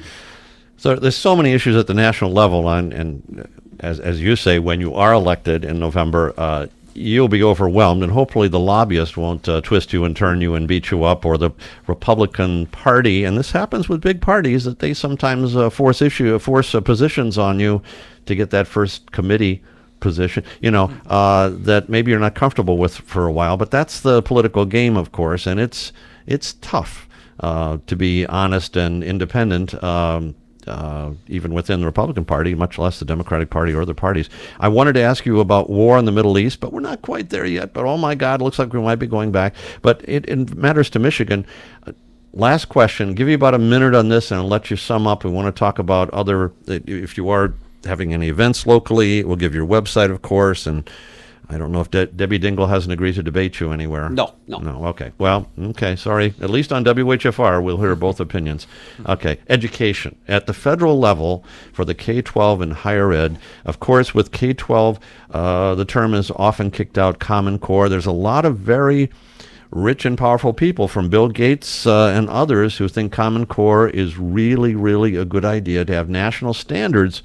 So there's so many issues at the national level, and, and as as you say, when you are elected in November, uh, you'll be overwhelmed, and hopefully the lobbyist won't uh, twist you and turn you and beat you up, or the Republican Party. And this happens with big parties, that they sometimes uh, force issue, force uh, positions on you to get that first committee position, you know, uh, that maybe you're not comfortable with for a while. But that's the political game, of course, and it's it's tough uh, to be honest and independent. Um, Uh, even within the Republican Party, much less the Democratic Party or other parties. I wanted to ask you about war in the Middle East, but we're not quite there yet. But oh my God, looks like we might be going back. But it, it matters to Michigan. Uh, last question. Give you about a minute on this, and I'll let you sum up. We want to talk about other, if you are having any events locally, we'll give your website, of course, and I don't know if De- Debbie Dingle hasn't agreed to debate you anywhere. No, no. No, okay. Well, okay, sorry. At least on W H F R, we'll hear both opinions. Okay, education. At the federal level for the K twelve and higher ed, of course, with K twelve, uh, the term is often kicked out, Common Core. There's a lot of very rich and powerful people, from Bill Gates uh, and others, who think Common Core is really, really a good idea to have national standards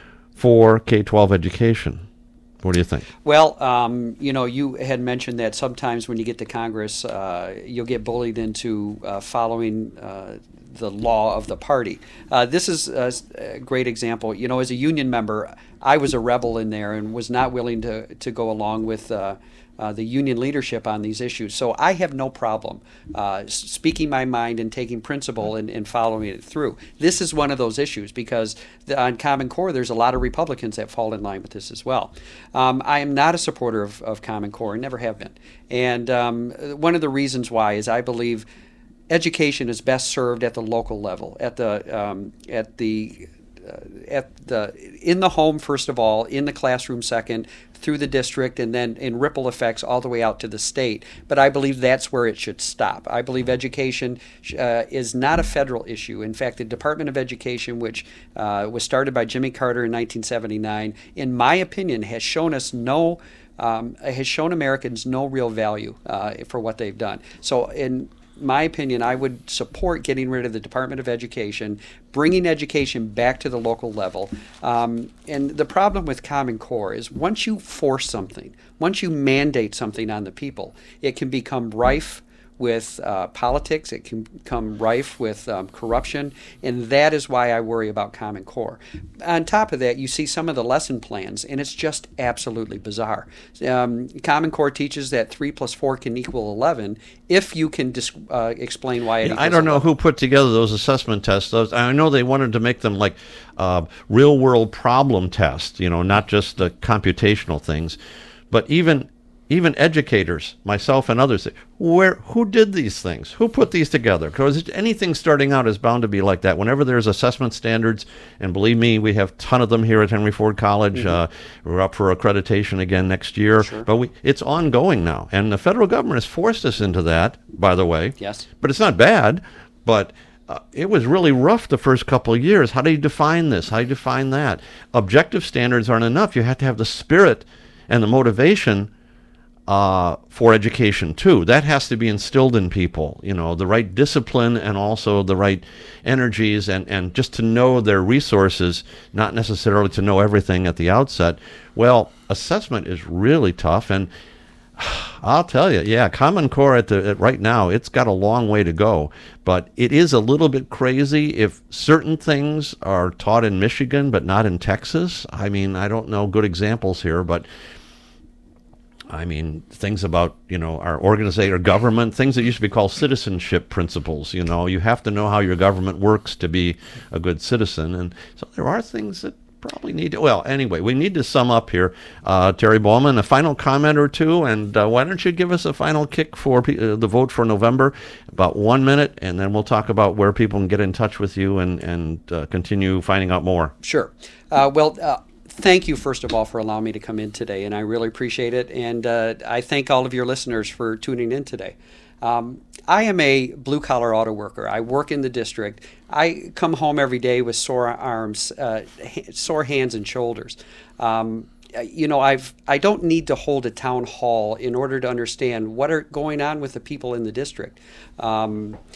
for K twelve education. What do you think? Well, um, you know, you had mentioned that sometimes when you get to Congress, uh, you'll get bullied into uh, following uh, the law of the party. Uh, this is a, a great example. You know, as a union member, I was a rebel in there and was not willing to, to go along with uh, uh, the union leadership on these issues. So I have no problem uh, speaking my mind and taking principle and, and following it through. This is one of those issues because the, on Common Core, there's a lot of Republicans that fall in line with this as well. Um, I am not a supporter of, of Common Core and never have been. And um, one of the reasons why is I believe education is best served at the local level, at the um, at the uh, at the in the home first of all, in the classroom second, through the district, and then in ripple effects all the way out to the state. But I believe that's where it should stop. I believe education uh, is not a federal issue. In fact, the Department of Education, which uh, was started by Jimmy Carter in nineteen seventy-nine, in my opinion, has shown us no, um, has shown Americans no real value uh, for what they've done. So in my opinion, I would support getting rid of the Department of Education, bringing education back to the local level. Um, and the problem with Common Core is once you force something, once you mandate something on the people, it can become rife with uh, politics, it can become rife with um, corruption, and that is why I worry about Common Core. On top of that, you see some of the lesson plans, and it's just absolutely bizarre. Um, Common Core teaches that three plus four can equal eleven if you can dis- uh, explain why it yeah, equals I don't know eleven. who put together those assessment tests. Those, I know they wanted to make them like uh, real-world problem tests, you know, not just the computational things, but even Even educators, myself and others, say, where, who did these things? Who put these together? Because anything starting out is bound to be like that. Whenever there's assessment standards, and believe me, we have a ton of them here at Henry Ford College. Mm-hmm. Uh, we're up for accreditation again next year. Sure. But we, it's ongoing now. And the federal government has forced us into that, by the way. Yes. But it's not bad. But uh, it was really rough the first couple of years. How do you define this? How do you define that? Objective standards aren't enough. You have to have the spirit and the motivation Uh, for education too. That has to be instilled in people, you know, the right discipline and also the right energies, and, and just to know their resources, not necessarily to know everything at the outset. Well, assessment is really tough, and I'll tell you, yeah, Common Core at the at right now, it's got a long way to go, but it is a little bit crazy if certain things are taught in Michigan but not in Texas. I mean, I don't know good examples here, but I mean, things about, you know, our organization, our government, things that used to be called citizenship principles. You know, you have to know how your government works to be a good citizen. And so there are things that probably need to, well, anyway, we need to sum up here. Uh, Terry Bowman, a final comment or two, and uh, why don't you give us a final kick for pe- uh, the vote for November, about one minute, and then we'll talk about where people can get in touch with you and, and uh, continue finding out more. Sure. Uh, well, uh, thank you, first of all, for allowing me to come in today, and I really appreciate it. And uh, I thank all of your listeners for tuning in today. Um, I am a blue-collar auto worker. I work in the district. I come home every day with sore arms, uh, ha- sore hands and shoulders. Um, you know, I've I don't need to hold a town hall in order to understand what are going on with the people in the district. Um,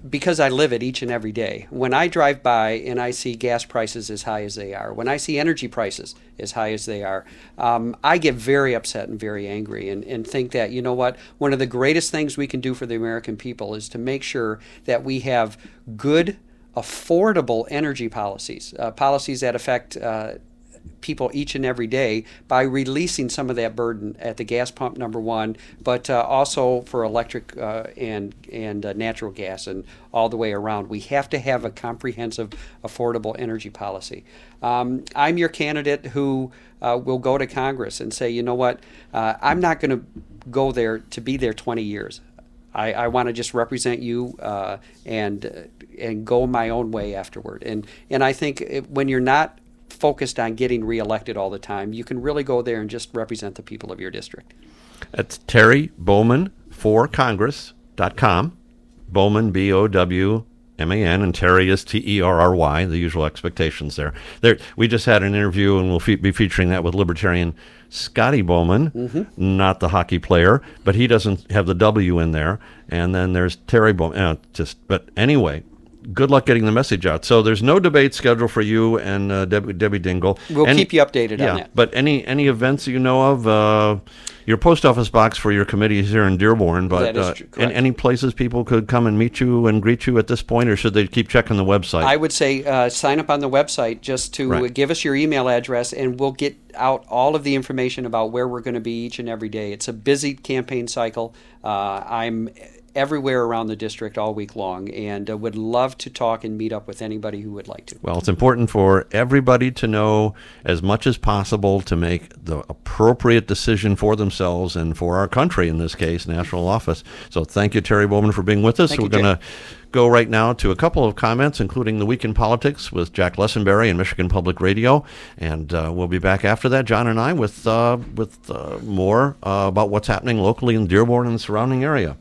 because I live it each and every day. When I drive by and I see gas prices as high as they are, when I see energy prices as high as they are, um, I get very upset and very angry and, and think that, you know what, one of the greatest things we can do for the American people is to make sure that we have good, affordable energy policies, uh, policies that affect uh, people each and every day by releasing some of that burden at the gas pump, number one, but uh, also for electric uh, and and uh, natural gas and all the way around. We have to have a comprehensive, affordable energy policy. Um, I'm your candidate who uh, will go to Congress and say, you know what, uh, I'm not going to go there to be there twenty years. I, I want to just represent you uh, and uh, and go my own way afterward. And and I think it, when you're not focused on getting reelected all the time, you can really go there and just represent the people of your district. That's Terry Bowman for Congress dot com. Bowman, B O W M A N, and Terry is T E R R Y, the usual expectations there. There, we just had an interview, and we'll fe- be featuring that with Libertarian Scotty Bowman, mm-hmm. not the hockey player, but he doesn't have the W in there. And then there's Terry Bowman. Uh, just, but anyway, good luck getting the message out. So there's no debate scheduled for you and uh, Debbie, Debbie Dingle. We'll any, keep you updated yeah, on that. But any any events you know of, uh, your post office box for your committee is here in Dearborn, but that is uh, true, in, any places people could come and meet you and greet you at this point, or should they keep checking the website? I would say uh, sign up on the website just to Right. give us your email address, and we'll get out all of the information about where we're going to be each and every day. It's a busy campaign cycle. Uh, I'm everywhere around the district all week long, and uh, would love to talk and meet up with anybody who would like to. Well, it's important for everybody to know as much as possible to make the appropriate decision for themselves and for our country, in this case, national office. So thank you, Terry Bowman, for being with us. Thank We're you, going to go right now to a couple of comments, including the Week in Politics with Jack Lessenberry and Michigan Public Radio. And uh, we'll be back after that, John and I, with, uh, with uh, more uh, about what's happening locally in Dearborn and the surrounding area.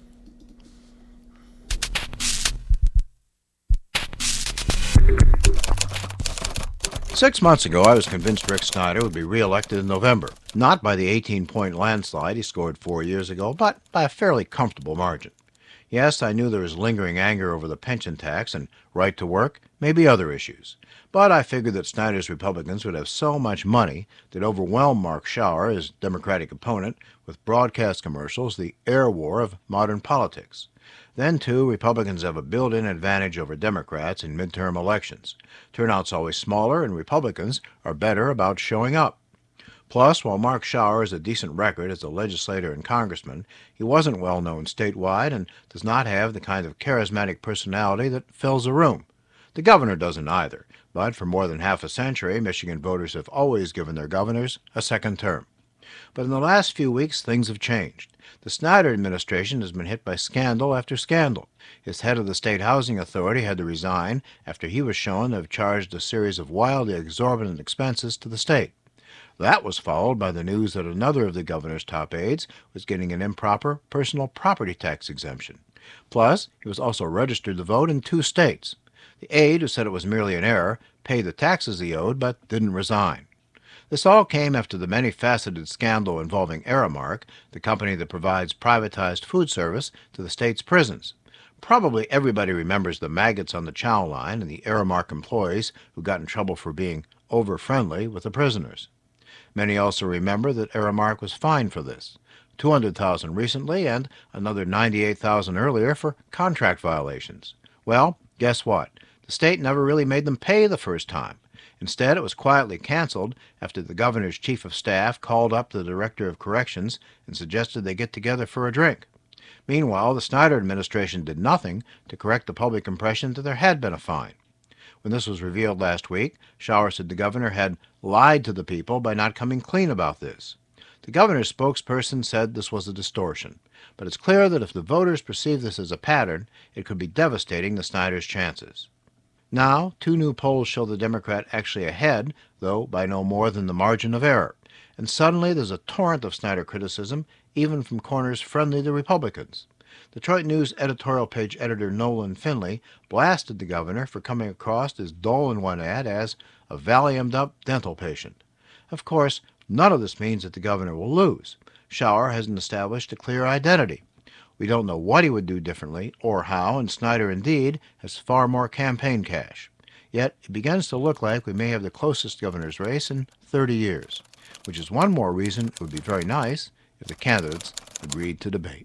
Six months ago, I was convinced Rick Snyder would be reelected in November, not by the eighteen-point landslide he scored four years ago, but by a fairly comfortable margin. Yes, I knew there was lingering anger over the pension tax and right to work, maybe other issues. But I figured that Snyder's Republicans would have so much money that overwhelm Mark Schauer, his Democratic opponent, with broadcast commercials, the air war of modern politics. Then, too, Republicans have a built-in advantage over Democrats in midterm elections. Turnout's always smaller, and Republicans are better about showing up. Plus, while Mark Schauer has a decent record as a legislator and congressman, he wasn't well known statewide and does not have the kind of charismatic personality that fills a room. The governor doesn't either, but for more than half a century, Michigan voters have always given their governors a second term. But in the last few weeks, things have changed. The Snyder administration has been hit by scandal after scandal. His head of the State Housing Authority had to resign after he was shown to have charged a series of wildly exorbitant expenses to the state. That was followed by the news that another of the governor's top aides was getting an improper personal property tax exemption. Plus, he was also registered to vote in two states. The aide, who said it was merely an error, paid the taxes he owed but didn't resign. This all came after the many-faceted scandal involving Aramark, the company that provides privatized food service to the state's prisons. Probably everybody remembers the maggots on the chow line and the Aramark employees who got in trouble for being over-friendly with the prisoners. Many also remember that Aramark was fined for this, two hundred thousand dollars recently and another ninety-eight thousand dollars earlier for contract violations. Well, guess what? The state never really made them pay the first time. Instead, it was quietly canceled after the governor's chief of staff called up the director of corrections and suggested they get together for a drink. Meanwhile, the Snyder administration did nothing to correct the public impression that there had been a fine. When this was revealed last week, Schauer said the governor had lied to the people by not coming clean about this. The governor's spokesperson said this was a distortion, but it's clear that if the voters perceive this as a pattern, it could be devastating to Snyder's chances. Now, two new polls show the Democrat actually ahead, though by no more than the margin of error. And suddenly there's a torrent of Snyder criticism, even from corners friendly to Republicans. Detroit News editorial page editor Nolan Finley blasted the governor for coming across as dull in one ad as a Valiumed-up dental patient. Of course, none of this means that the governor will lose. Schauer hasn't established a clear identity. We don't know what he would do differently or how, and Snyder indeed has far more campaign cash. Yet it begins to look like we may have the closest governor's race in thirty years, which is one more reason it would be very nice if the candidates agreed to debate.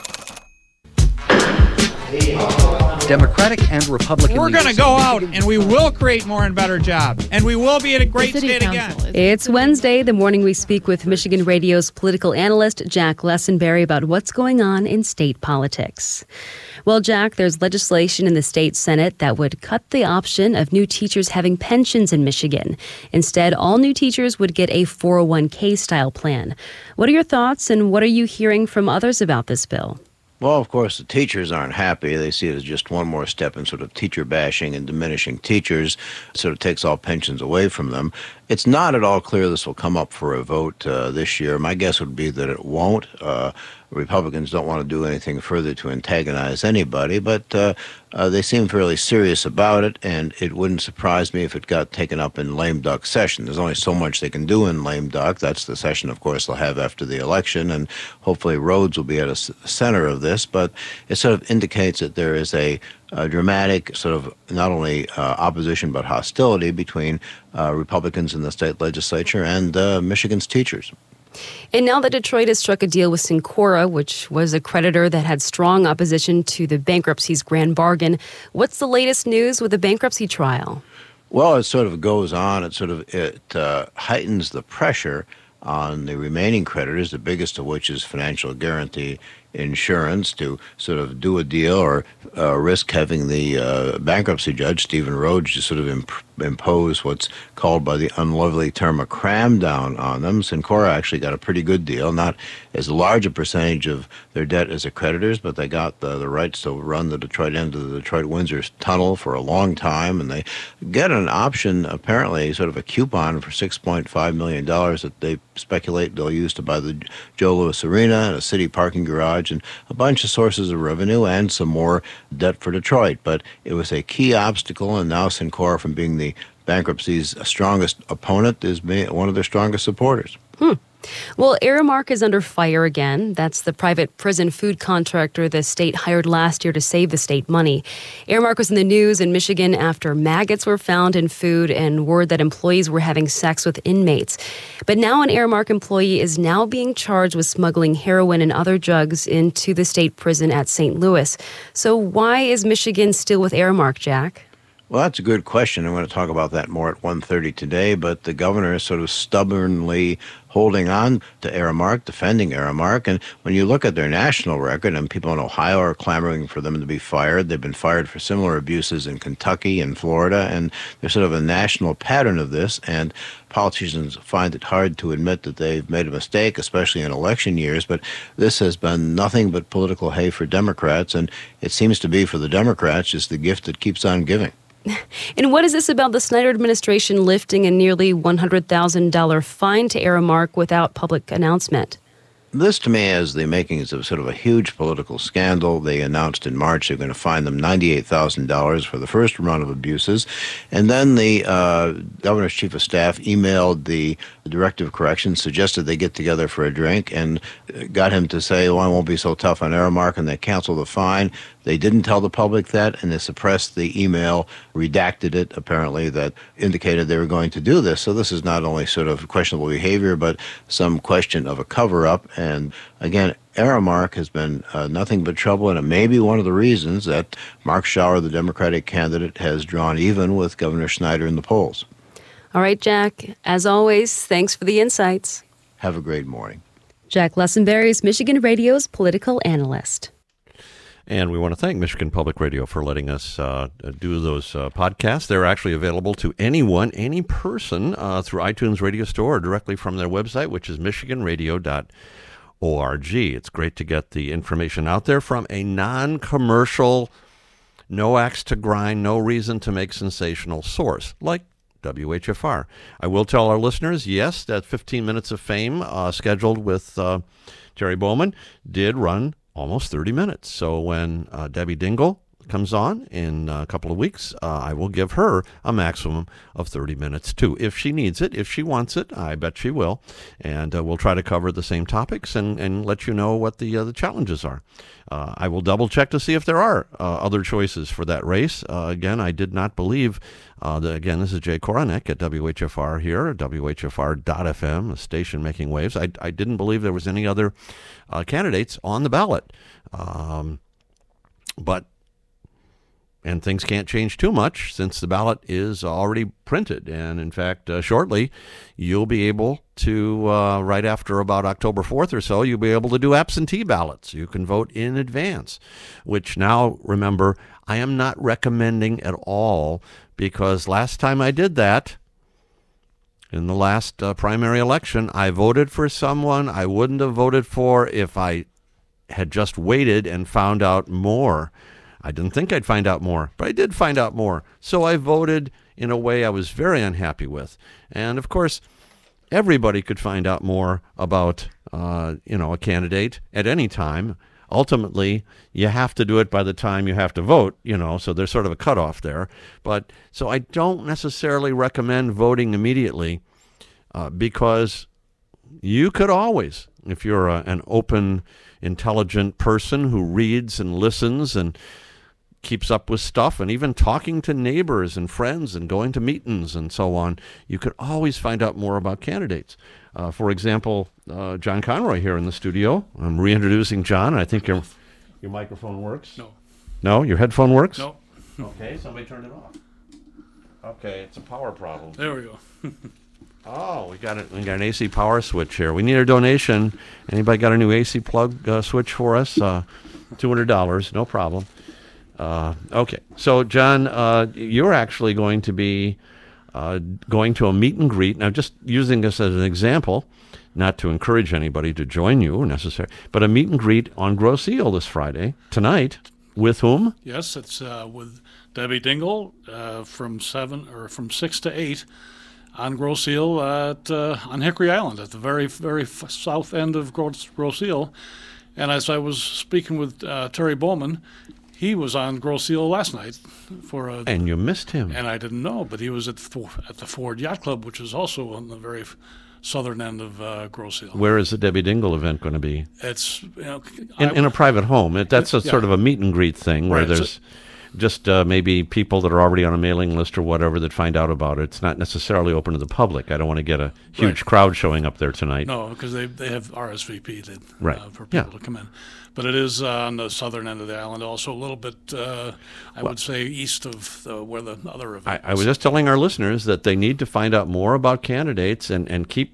Democratic and Republican We're going to go out and we will create more and better jobs. And we will be in a great state again. It's Wednesday, the morning we speak with Michigan Radio's political analyst, Jack Lessenberry, about what's going on in state politics. Well, Jack, there's legislation in the state Senate that would cut the option of new teachers having pensions in Michigan. Instead, all new teachers would get a four oh one k style plan. What are your thoughts, and what are you hearing from others about this bill? Well, of course, the teachers aren't happy. They see it as just one more step in sort of teacher bashing and diminishing teachers. It sort of takes all pensions away from them. It's not at all clear this will come up for a vote uh, this year. My guess would be that it won't. Uh, Republicans don't want to do anything further to antagonize anybody, but uh, uh, they seem fairly serious about it, and it wouldn't surprise me if it got taken up in lame duck session. There's only so much they can do in lame duck. That's the session, of course, they'll have after the election, and hopefully Rhodes will be at the center of this, but it sort of indicates that there is a A dramatic sort of not only uh, opposition but hostility between uh, Republicans in the state legislature and uh, Michigan's teachers. And now that Detroit has struck a deal with Syncora, which was a creditor that had strong opposition to the bankruptcy's grand bargain, what's the latest news with the bankruptcy trial? Well, it sort of goes on. It sort of it uh, heightens the pressure on the remaining creditors, the biggest of which is Financial Guarantee Insurance, to sort of do a deal or uh, risk having the uh, bankruptcy judge, Stephen Rhodes, just sort of imp- impose what's called by the unlovely term a cram down on them. Syncora actually got a pretty good deal, not as large a percentage of their debt as the creditors, but they got the, the rights to run the Detroit end of the Detroit-Windsor tunnel for a long time, and they get an option, apparently, sort of a coupon for six point five million dollars that they speculate they'll use to buy the Joe Louis Arena and a city parking garage and a bunch of sources of revenue and some more debt for Detroit. But it was a key obstacle, and now Syncora, from being the bankruptcy's strongest opponent, is one of their strongest supporters. Hmm. Well, Aramark is under fire again. That's the private prison food contractor the state hired last year to save the state money. Aramark was in the news in Michigan after maggots were found in food and word that employees were having sex with inmates. But now an Aramark employee is now being charged with smuggling heroin and other drugs into the state prison at Saint Louis. So why is Michigan still with Aramark, Jack? Well, that's a good question. I'm going to talk about that more at one thirty today, but the governor is sort of stubbornly holding on to Aramark, defending Aramark. And when you look at their national record, and people in Ohio are clamoring for them to be fired, they've been fired for similar abuses in Kentucky and Florida, and there's sort of a national pattern of this, and politicians find it hard to admit that they've made a mistake, especially in election years, but this has been nothing but political hay for Democrats, and it seems to be, for the Democrats, just the gift that keeps on giving. And what is this about the Snyder administration lifting a nearly one hundred thousand dollars fine to Aramark without public announcement? This, to me, is the makings of sort of a huge political scandal. They announced in March they're going to fine them ninety-eight thousand dollars for the first round of abuses. And then the uh, governor's chief of staff emailed the director of corrections, suggested they get together for a drink, and got him to say, well, I won't be so tough on Aramark, and they canceled the fine. They didn't tell the public that, and they suppressed the email, redacted it, apparently, that indicated they were going to do this. So this is not only sort of questionable behavior, but some question of a cover-up. And again, Aramark has been uh, nothing but trouble, and it may be one of the reasons that Mark Schauer, the Democratic candidate, has drawn even with Governor Snyder in the polls. All right, Jack, as always, thanks for the insights. Have a great morning. Jack Lessenberry is Michigan Radio's political analyst. And we want to thank Michigan Public Radio for letting us uh, do those uh, podcasts. They're actually available to anyone, any person, uh, through iTunes Radio Store or directly from their website, which is michigan radio dot org. It's great to get the information out there from a non-commercial, no axe to grind, no reason to make sensational source, like W H F R. I will tell our listeners, yes, that fifteen minutes of fame uh, scheduled with uh, Terry Bowman did run almost thirty minutes. So when uh, Debbie Dingle comes on in a couple of weeks, uh, I will give her a maximum of thirty minutes too, if she needs it, if she wants it. I bet she will, and uh, we'll try to cover the same topics and, and let you know what the uh, the challenges are. Uh, I will double check to see if there are uh, other choices for that race. Uh, again, I did not believe. Uh, that, again, this is Jay Koronek at W H F R here, W H F R dot F M, a station making waves. I, I didn't believe there was any other uh, candidates on the ballot. Um, but And things can't change too much since the ballot is already printed. And in fact, uh, shortly, you'll be able to, uh, right after about October fourth or so, you'll be able to do absentee ballots. You can vote in advance, which now, remember, I am not recommending at all, because last time I did that, in the last uh, primary election, I voted for someone I wouldn't have voted for if I had just waited and found out more. I didn't think I'd find out more, but I did find out more. So I voted in a way I was very unhappy with. And of course, everybody could find out more about, uh, you know, a candidate at any time. Ultimately, you have to do it by the time you have to vote, you know, so there's sort of a cutoff there. But so I don't necessarily recommend voting immediately uh, because you could always, if you're a, an open, intelligent person who reads and listens and keeps up with stuff, and even talking to neighbors and friends and going to meetings and so on, you could always find out more about candidates. Uh, for example, uh, John Conroy here in the studio. I'm reintroducing John. I think your your microphone works. No. No? Your headphone works? No. Okay, somebody turned it off. Okay, it's a power problem. There we go. Oh, we got it. We got an A C power switch here. We need a donation. Anybody got a new A C plug uh, switch for us? Uh, two hundred dollars, no problem. Uh, okay, so John, uh, you're actually going to be uh, going to a meet and greet. Now, just using this as an example, not to encourage anybody to join you necessarily, but a meet and greet on Grosse Ile this Friday, tonight, with whom? Yes, it's uh, with Debbie Dingell uh, from seven or from six to eight on Grosse Ile at uh, on Hickory Island at the very very f- south end of Grosse Grosse Ile. And as I was speaking with uh, Terry Bowman, he was on Grosse Ile last night for a. And you missed him. And I didn't know, but he was at the, at the Ford Yacht Club, which is also on the very southern end of uh, Grosse Ile. Where is the Debbie Dingell event going to be? It's you know, in, I, in a private home. It, that's a yeah. sort of a meet and greet thing where Right, there's so, just uh, maybe people that are already on a mailing list or whatever that find out about it. It's not necessarily open to the public. I don't want to get a huge Right. crowd showing up there tonight. No, because they they have R S V P'd uh, Right. for people Yeah. to come in. But it is uh, on the southern end of the island, also a little bit, uh, I Well- would say, east of the, where the other I, event I was just telling our listeners that they need to find out more about candidates and, and keep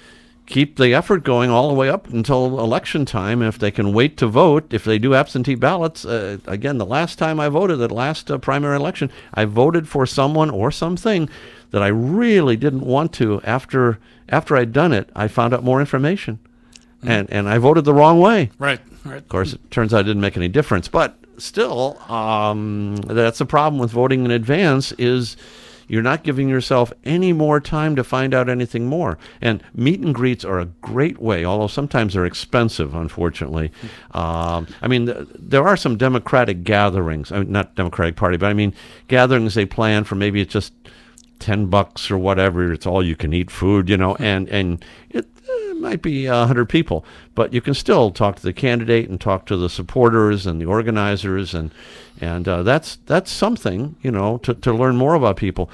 keep the effort going all the way up until election time. If they can wait to vote, if they do absentee ballots, uh, again, the last time I voted, the last uh, primary election, I voted for someone or something that I really didn't want to. After after I'd done it, I found out more information, mm. and and I voted the wrong way. Right, right. Of course, it turns out it didn't make any difference, but still, um, that's the problem with voting in advance is you're not giving yourself any more time to find out anything more. And meet and greets are a great way, although sometimes they're expensive, unfortunately. Um, I mean, th- there are some Democratic gatherings, I mean, not Democratic Party, but I mean gatherings they plan for maybe it's just ten bucks or whatever. It's all you can eat food, you know, and, and it, it might be a hundred people, but you can still talk to the candidate and talk to the supporters and the organizers, and and uh, that's that's something, you know, to, to learn more about people.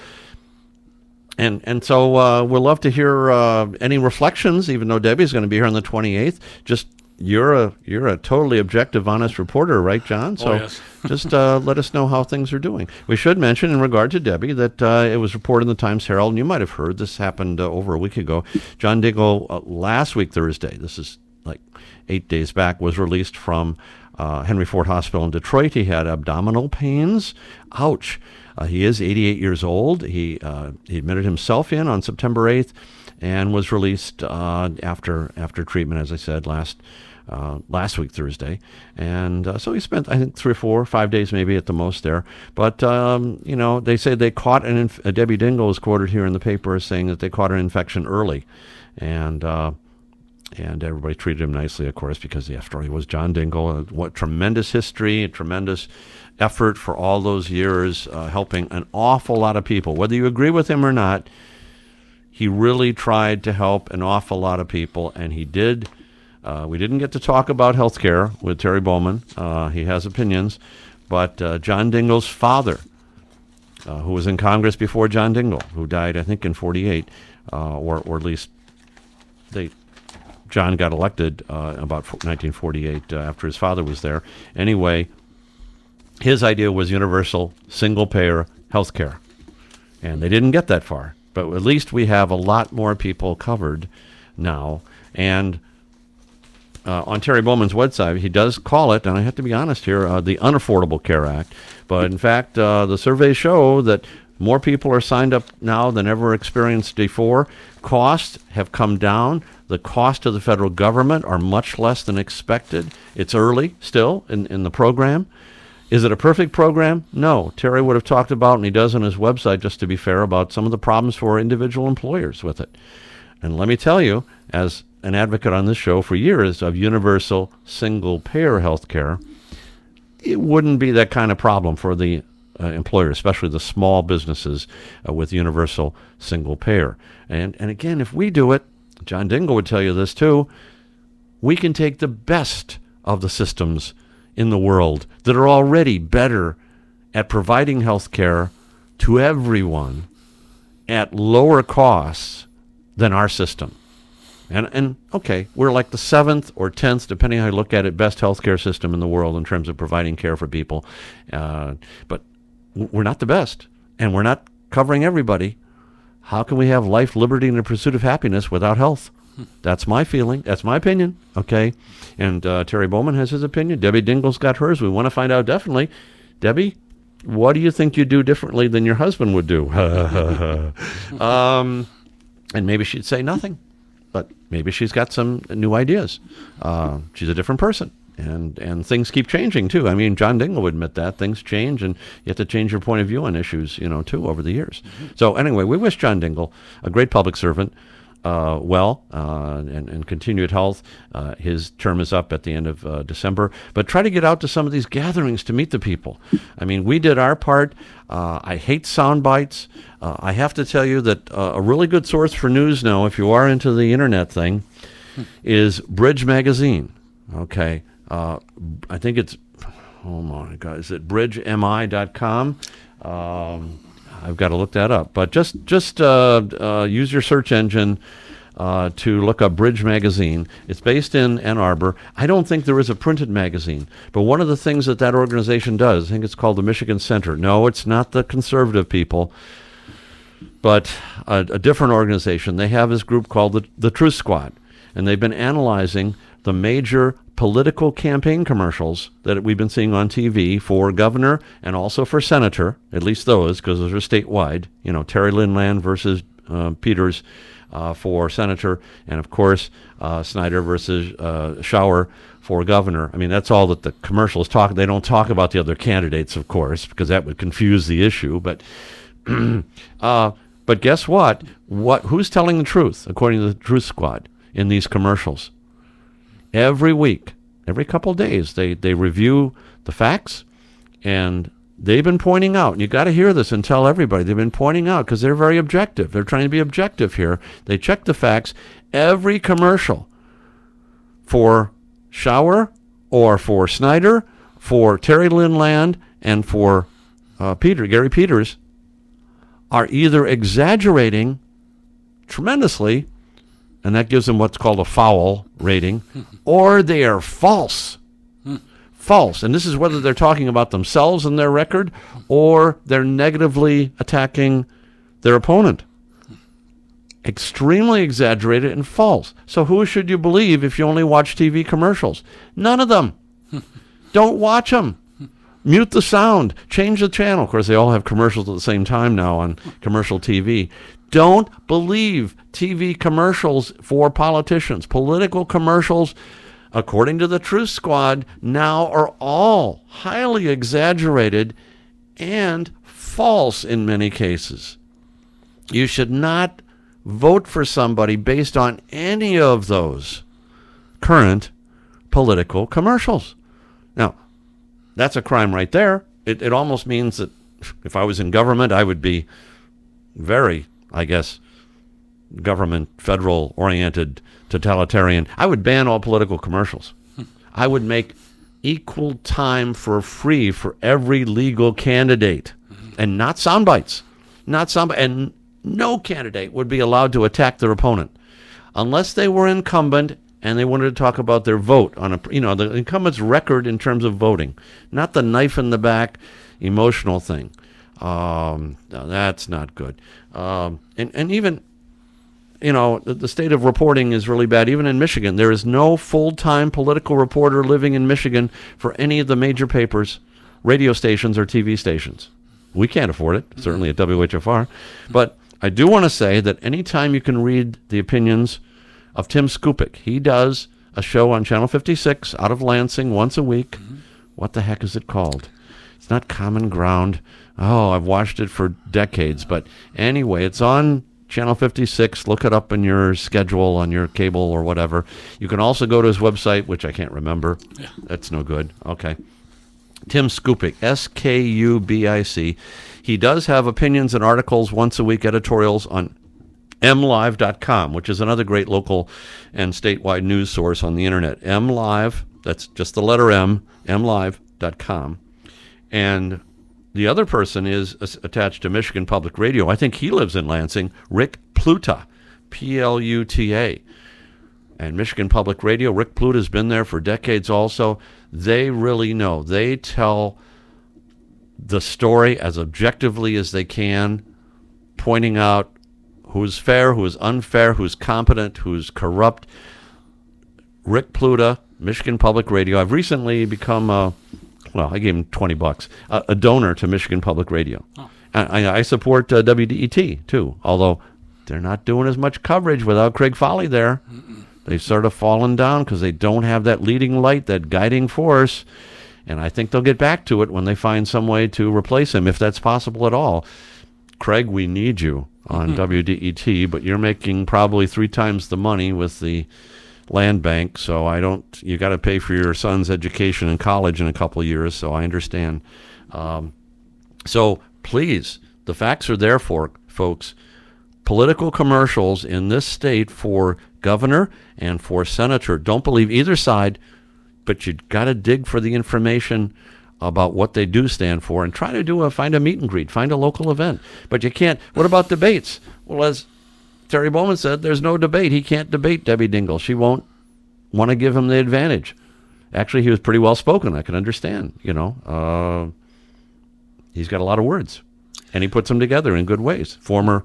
And and so uh, we'll love to hear uh, any reflections, even though Debbie's going to be here on the twenty-eighth. Just you're a you're a totally objective, honest reporter, right, John? So Oh, yes. just uh, let us know how things are doing. We should mention in regard to Debbie that uh, it was reported in the Times Herald, and you might have heard this happened uh, over a week ago. John Dingell, uh, last week Thursday, this is like eight days back, was released from uh, Henry Ford Hospital in Detroit. He had abdominal pains. Ouch. Uh, he is eighty-eight years old. He uh, he admitted himself in on September eighth and was released uh, after after treatment, as I said, last uh, last week, Thursday. And uh, so he spent, I think, three or four, five days maybe at the most there. But, um, you know, they say they caught an inf- uh, Debbie Dingell is quoted here in the paper as saying that they caught an infection early. And uh, And everybody treated him nicely, of course, because after all, he was John Dingell. Uh, what tremendous history, a tremendous effort for all those years, uh, helping an awful lot of people. Whether you agree with him or not, he really tried to help an awful lot of people, and he did. Uh, we didn't get to talk about health care with Terry Bowman. Uh, he has opinions. But uh, John Dingell's father, uh, who was in Congress before John Dingell, who died, I think, in forty-eight, uh, or, or at least they... John got elected uh, about nineteen forty-eight uh, after his father was there. Anyway, his idea was universal, single-payer health care. And they didn't get that far. But at least we have a lot more people covered now. And uh, on Terry Bowman's website, he does call it, and I have to be honest here, uh, the Unaffordable Care Act. But in fact, uh, the surveys show that more people are signed up now than ever experienced before. Costs have come down. The cost to the federal government are much less than expected. It's early still in, in the program. Is it a perfect program? No. Terry would have talked about, and he does on his website, just to be fair, about some of the problems for individual employers with it. And let me tell you, as an advocate on this show for years of universal single-payer health care, it wouldn't be that kind of problem for the Uh, employers, especially the small businesses uh, with universal single payer. And and again, if we do it, John Dingell would tell you this too, we can take the best of the systems in the world that are already better at providing health care to everyone at lower costs than our system. And, and okay, we're like the seventh or tenth, depending how you look at it, best healthcare system in the world in terms of providing care for people. Uh, but we're not the best, and we're not covering everybody. How can we have life, liberty, and the pursuit of happiness without health? That's my feeling. That's my opinion. Okay, and uh, Terry Bowman has his opinion. Debbie Dingell's got hers. We want to find out definitely. Debbie, what do you think you do differently than your husband would do? um, and maybe she'd say nothing, but maybe she's got some new ideas. Uh, she's a different person. And and things keep changing, too. I mean, John Dingell would admit that. Things change, and you have to change your point of view on issues, you know, too, over the years. Mm-hmm. So anyway, we wish John Dingell, a great public servant, uh, well uh, and, and continued health. Uh, his term is up at the end of uh, December. But try to get out to some of these gatherings to meet the people. I mean, we did our part. Uh, I hate sound bites. Uh, I have to tell you that uh, a really good source for news now, if you are into the Internet thing, hmm. is Bridge Magazine. Okay. Uh, I think it's, oh my God, is it bridge m i dot com? Um, I've got to look that up. But just just uh, uh, use your search engine uh, to look up Bridge Magazine. It's based in Ann Arbor. I don't think there is a printed magazine. But one of the things that that organization does, I think it's called the Michigan Center. No, it's not the conservative people, but a, a different organization. They have this group called the, the Truth Squad. And they've been analyzing the major political campaign commercials that we've been seeing on T V for governor and also for senator, at least those, because those are statewide. You know, Terry Lynn Land versus uh, Peters uh, for senator, and of course uh, Snyder versus uh, Schauer for governor. I mean, that's all that the commercials talk. They don't talk about the other candidates, of course, because that would confuse the issue. But uh, but guess what? What? Who's telling the truth, according to the Truth Squad, in these commercials? Every week, every couple of days, they, they review the facts, and they've been pointing out, and you got to hear this and tell everybody, they've been pointing out, because they're very objective. They're trying to be objective here. They check the facts. Every commercial for Schauer or for Snyder, for Terry Lynn Land, and for uh, Peter, Gary Peters, are either exaggerating tremendously, and that gives them what's called a foul rating, or they are false. False. And this is whether they're talking about themselves and their record, or they're negatively attacking their opponent. Extremely exaggerated and false. So who should you believe if you only watch T V commercials? None of them. Don't watch them. Mute the sound. Change the channel. Of course, they all have commercials at the same time now on commercial T V. Don't believe T V commercials for politicians. Political commercials, according to the Truth Squad, now are all highly exaggerated and false in many cases. You should not vote for somebody based on any of those. current political commercials. Now, that's a crime right there. It, it almost means that if I was in government, I would be very, I guess, government, federal-oriented, totalitarian. I would ban all political commercials. I would make equal time for free for every legal candidate, and not sound bites. Not sound, and no candidate would be allowed to attack their opponent unless they were incumbent and they wanted to talk about their vote on a, you know, the incumbent's record in terms of voting, not the knife in the back emotional thing. Um, no, that's not good. Um, and, and even, you know, the, the state of reporting is really bad. Even in Michigan, there is no full-time political reporter living in Michigan for any of the major papers, radio stations, or T V stations. We can't afford it, certainly at W H F R. But I do want to say that anytime you can read the opinions of Tim Skupik, he does a show on Channel fifty-six out of Lansing once a week. Mm-hmm. What the heck is it called? It's not Common Ground. Oh, I've watched it for decades. But anyway, it's on Channel fifty-six. Look it up in your schedule on your cable or whatever. You can also go to his website, which I can't remember. Yeah. That's no good. Okay. Tim Skupik, S K U B I C. He does have opinions and articles once a week, editorials on m live dot com, which is another great local and statewide news source on the internet. MLive, that's just the letter M, m live dot com. And the other person is attached to Michigan Public Radio. I think he lives in Lansing, Rick Pluta, P L U T A. And Michigan Public Radio, Rick Pluta has been there for decades also. They really know. They tell the story as objectively as they can, pointing out who's fair, who's unfair, who's competent, who's corrupt. Rick Pluta, Michigan Public Radio. I've recently become a, well, I gave him twenty bucks, a, a donor to Michigan Public Radio. Oh. I, I support uh, W D E T, too, although they're not doing as much coverage without Craig Foley there. Mm-mm. They've sort of fallen down because they don't have that leading light, that guiding force. And I think they'll get back to it when they find some way to replace him, if that's possible at all. Craig, we need you on mm-hmm. W D E T, but you're making probably three times the money with the land bank. So I don't, you got to pay for your son's education in college in a couple of years. So I understand. Um, so please, the facts are there for folks. Political commercials in this state for governor and for senator. Don't believe either side, but you got to dig for the information about what they do stand for and try to do a find a meet and greet, find a local event. But you can't. What about debates? Well, as Terry Bowman said, there's no debate. He can't debate Debbie Dingell. She won't want to give him the advantage. Actually, he was pretty well spoken. I can understand. You know, uh, he's got a lot of words, and he puts them together in good ways. Former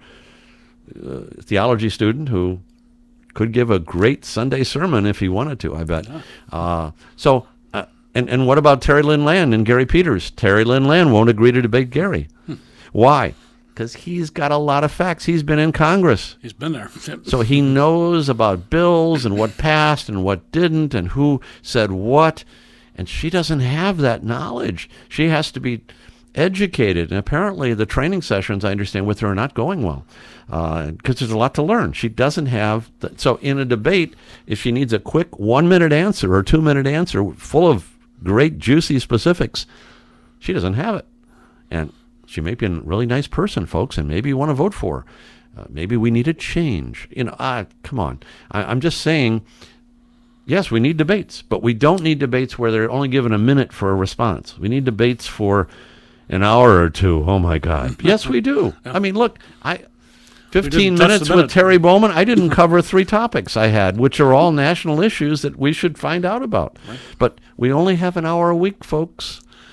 uh, theology student who could give a great Sunday sermon if he wanted to, I bet. Yeah. Uh, so, uh, and, and what about Terry Lynn Land and Gary Peters? Terry Lynn Land won't agree to debate Gary. Hmm. Why? Because he's got a lot of facts. He's been in Congress. He's been there. So he knows about bills and what passed and what didn't and who said what. And she doesn't have that knowledge. She has to be educated. And apparently the training sessions, I understand, with her are not going well. Because uh, there's a lot to learn. She doesn't have... The, so in a debate, if she needs a quick one-minute answer or two-minute answer full of great, juicy specifics, she doesn't have it. And she may be a really nice person, folks, and maybe you want to vote for her. Uh, maybe we need a change. You know, uh, come on. I, I'm just saying, yes, we need debates, but we don't need debates where they're only given a minute for a response. We need debates for an hour or two. Oh, my God. Yes, we do. I mean, look, I... fifteen minutes with Terry Bowman. I didn't cover three topics I had, which are all national issues that we should find out about. Right. But we only have an hour a week, folks.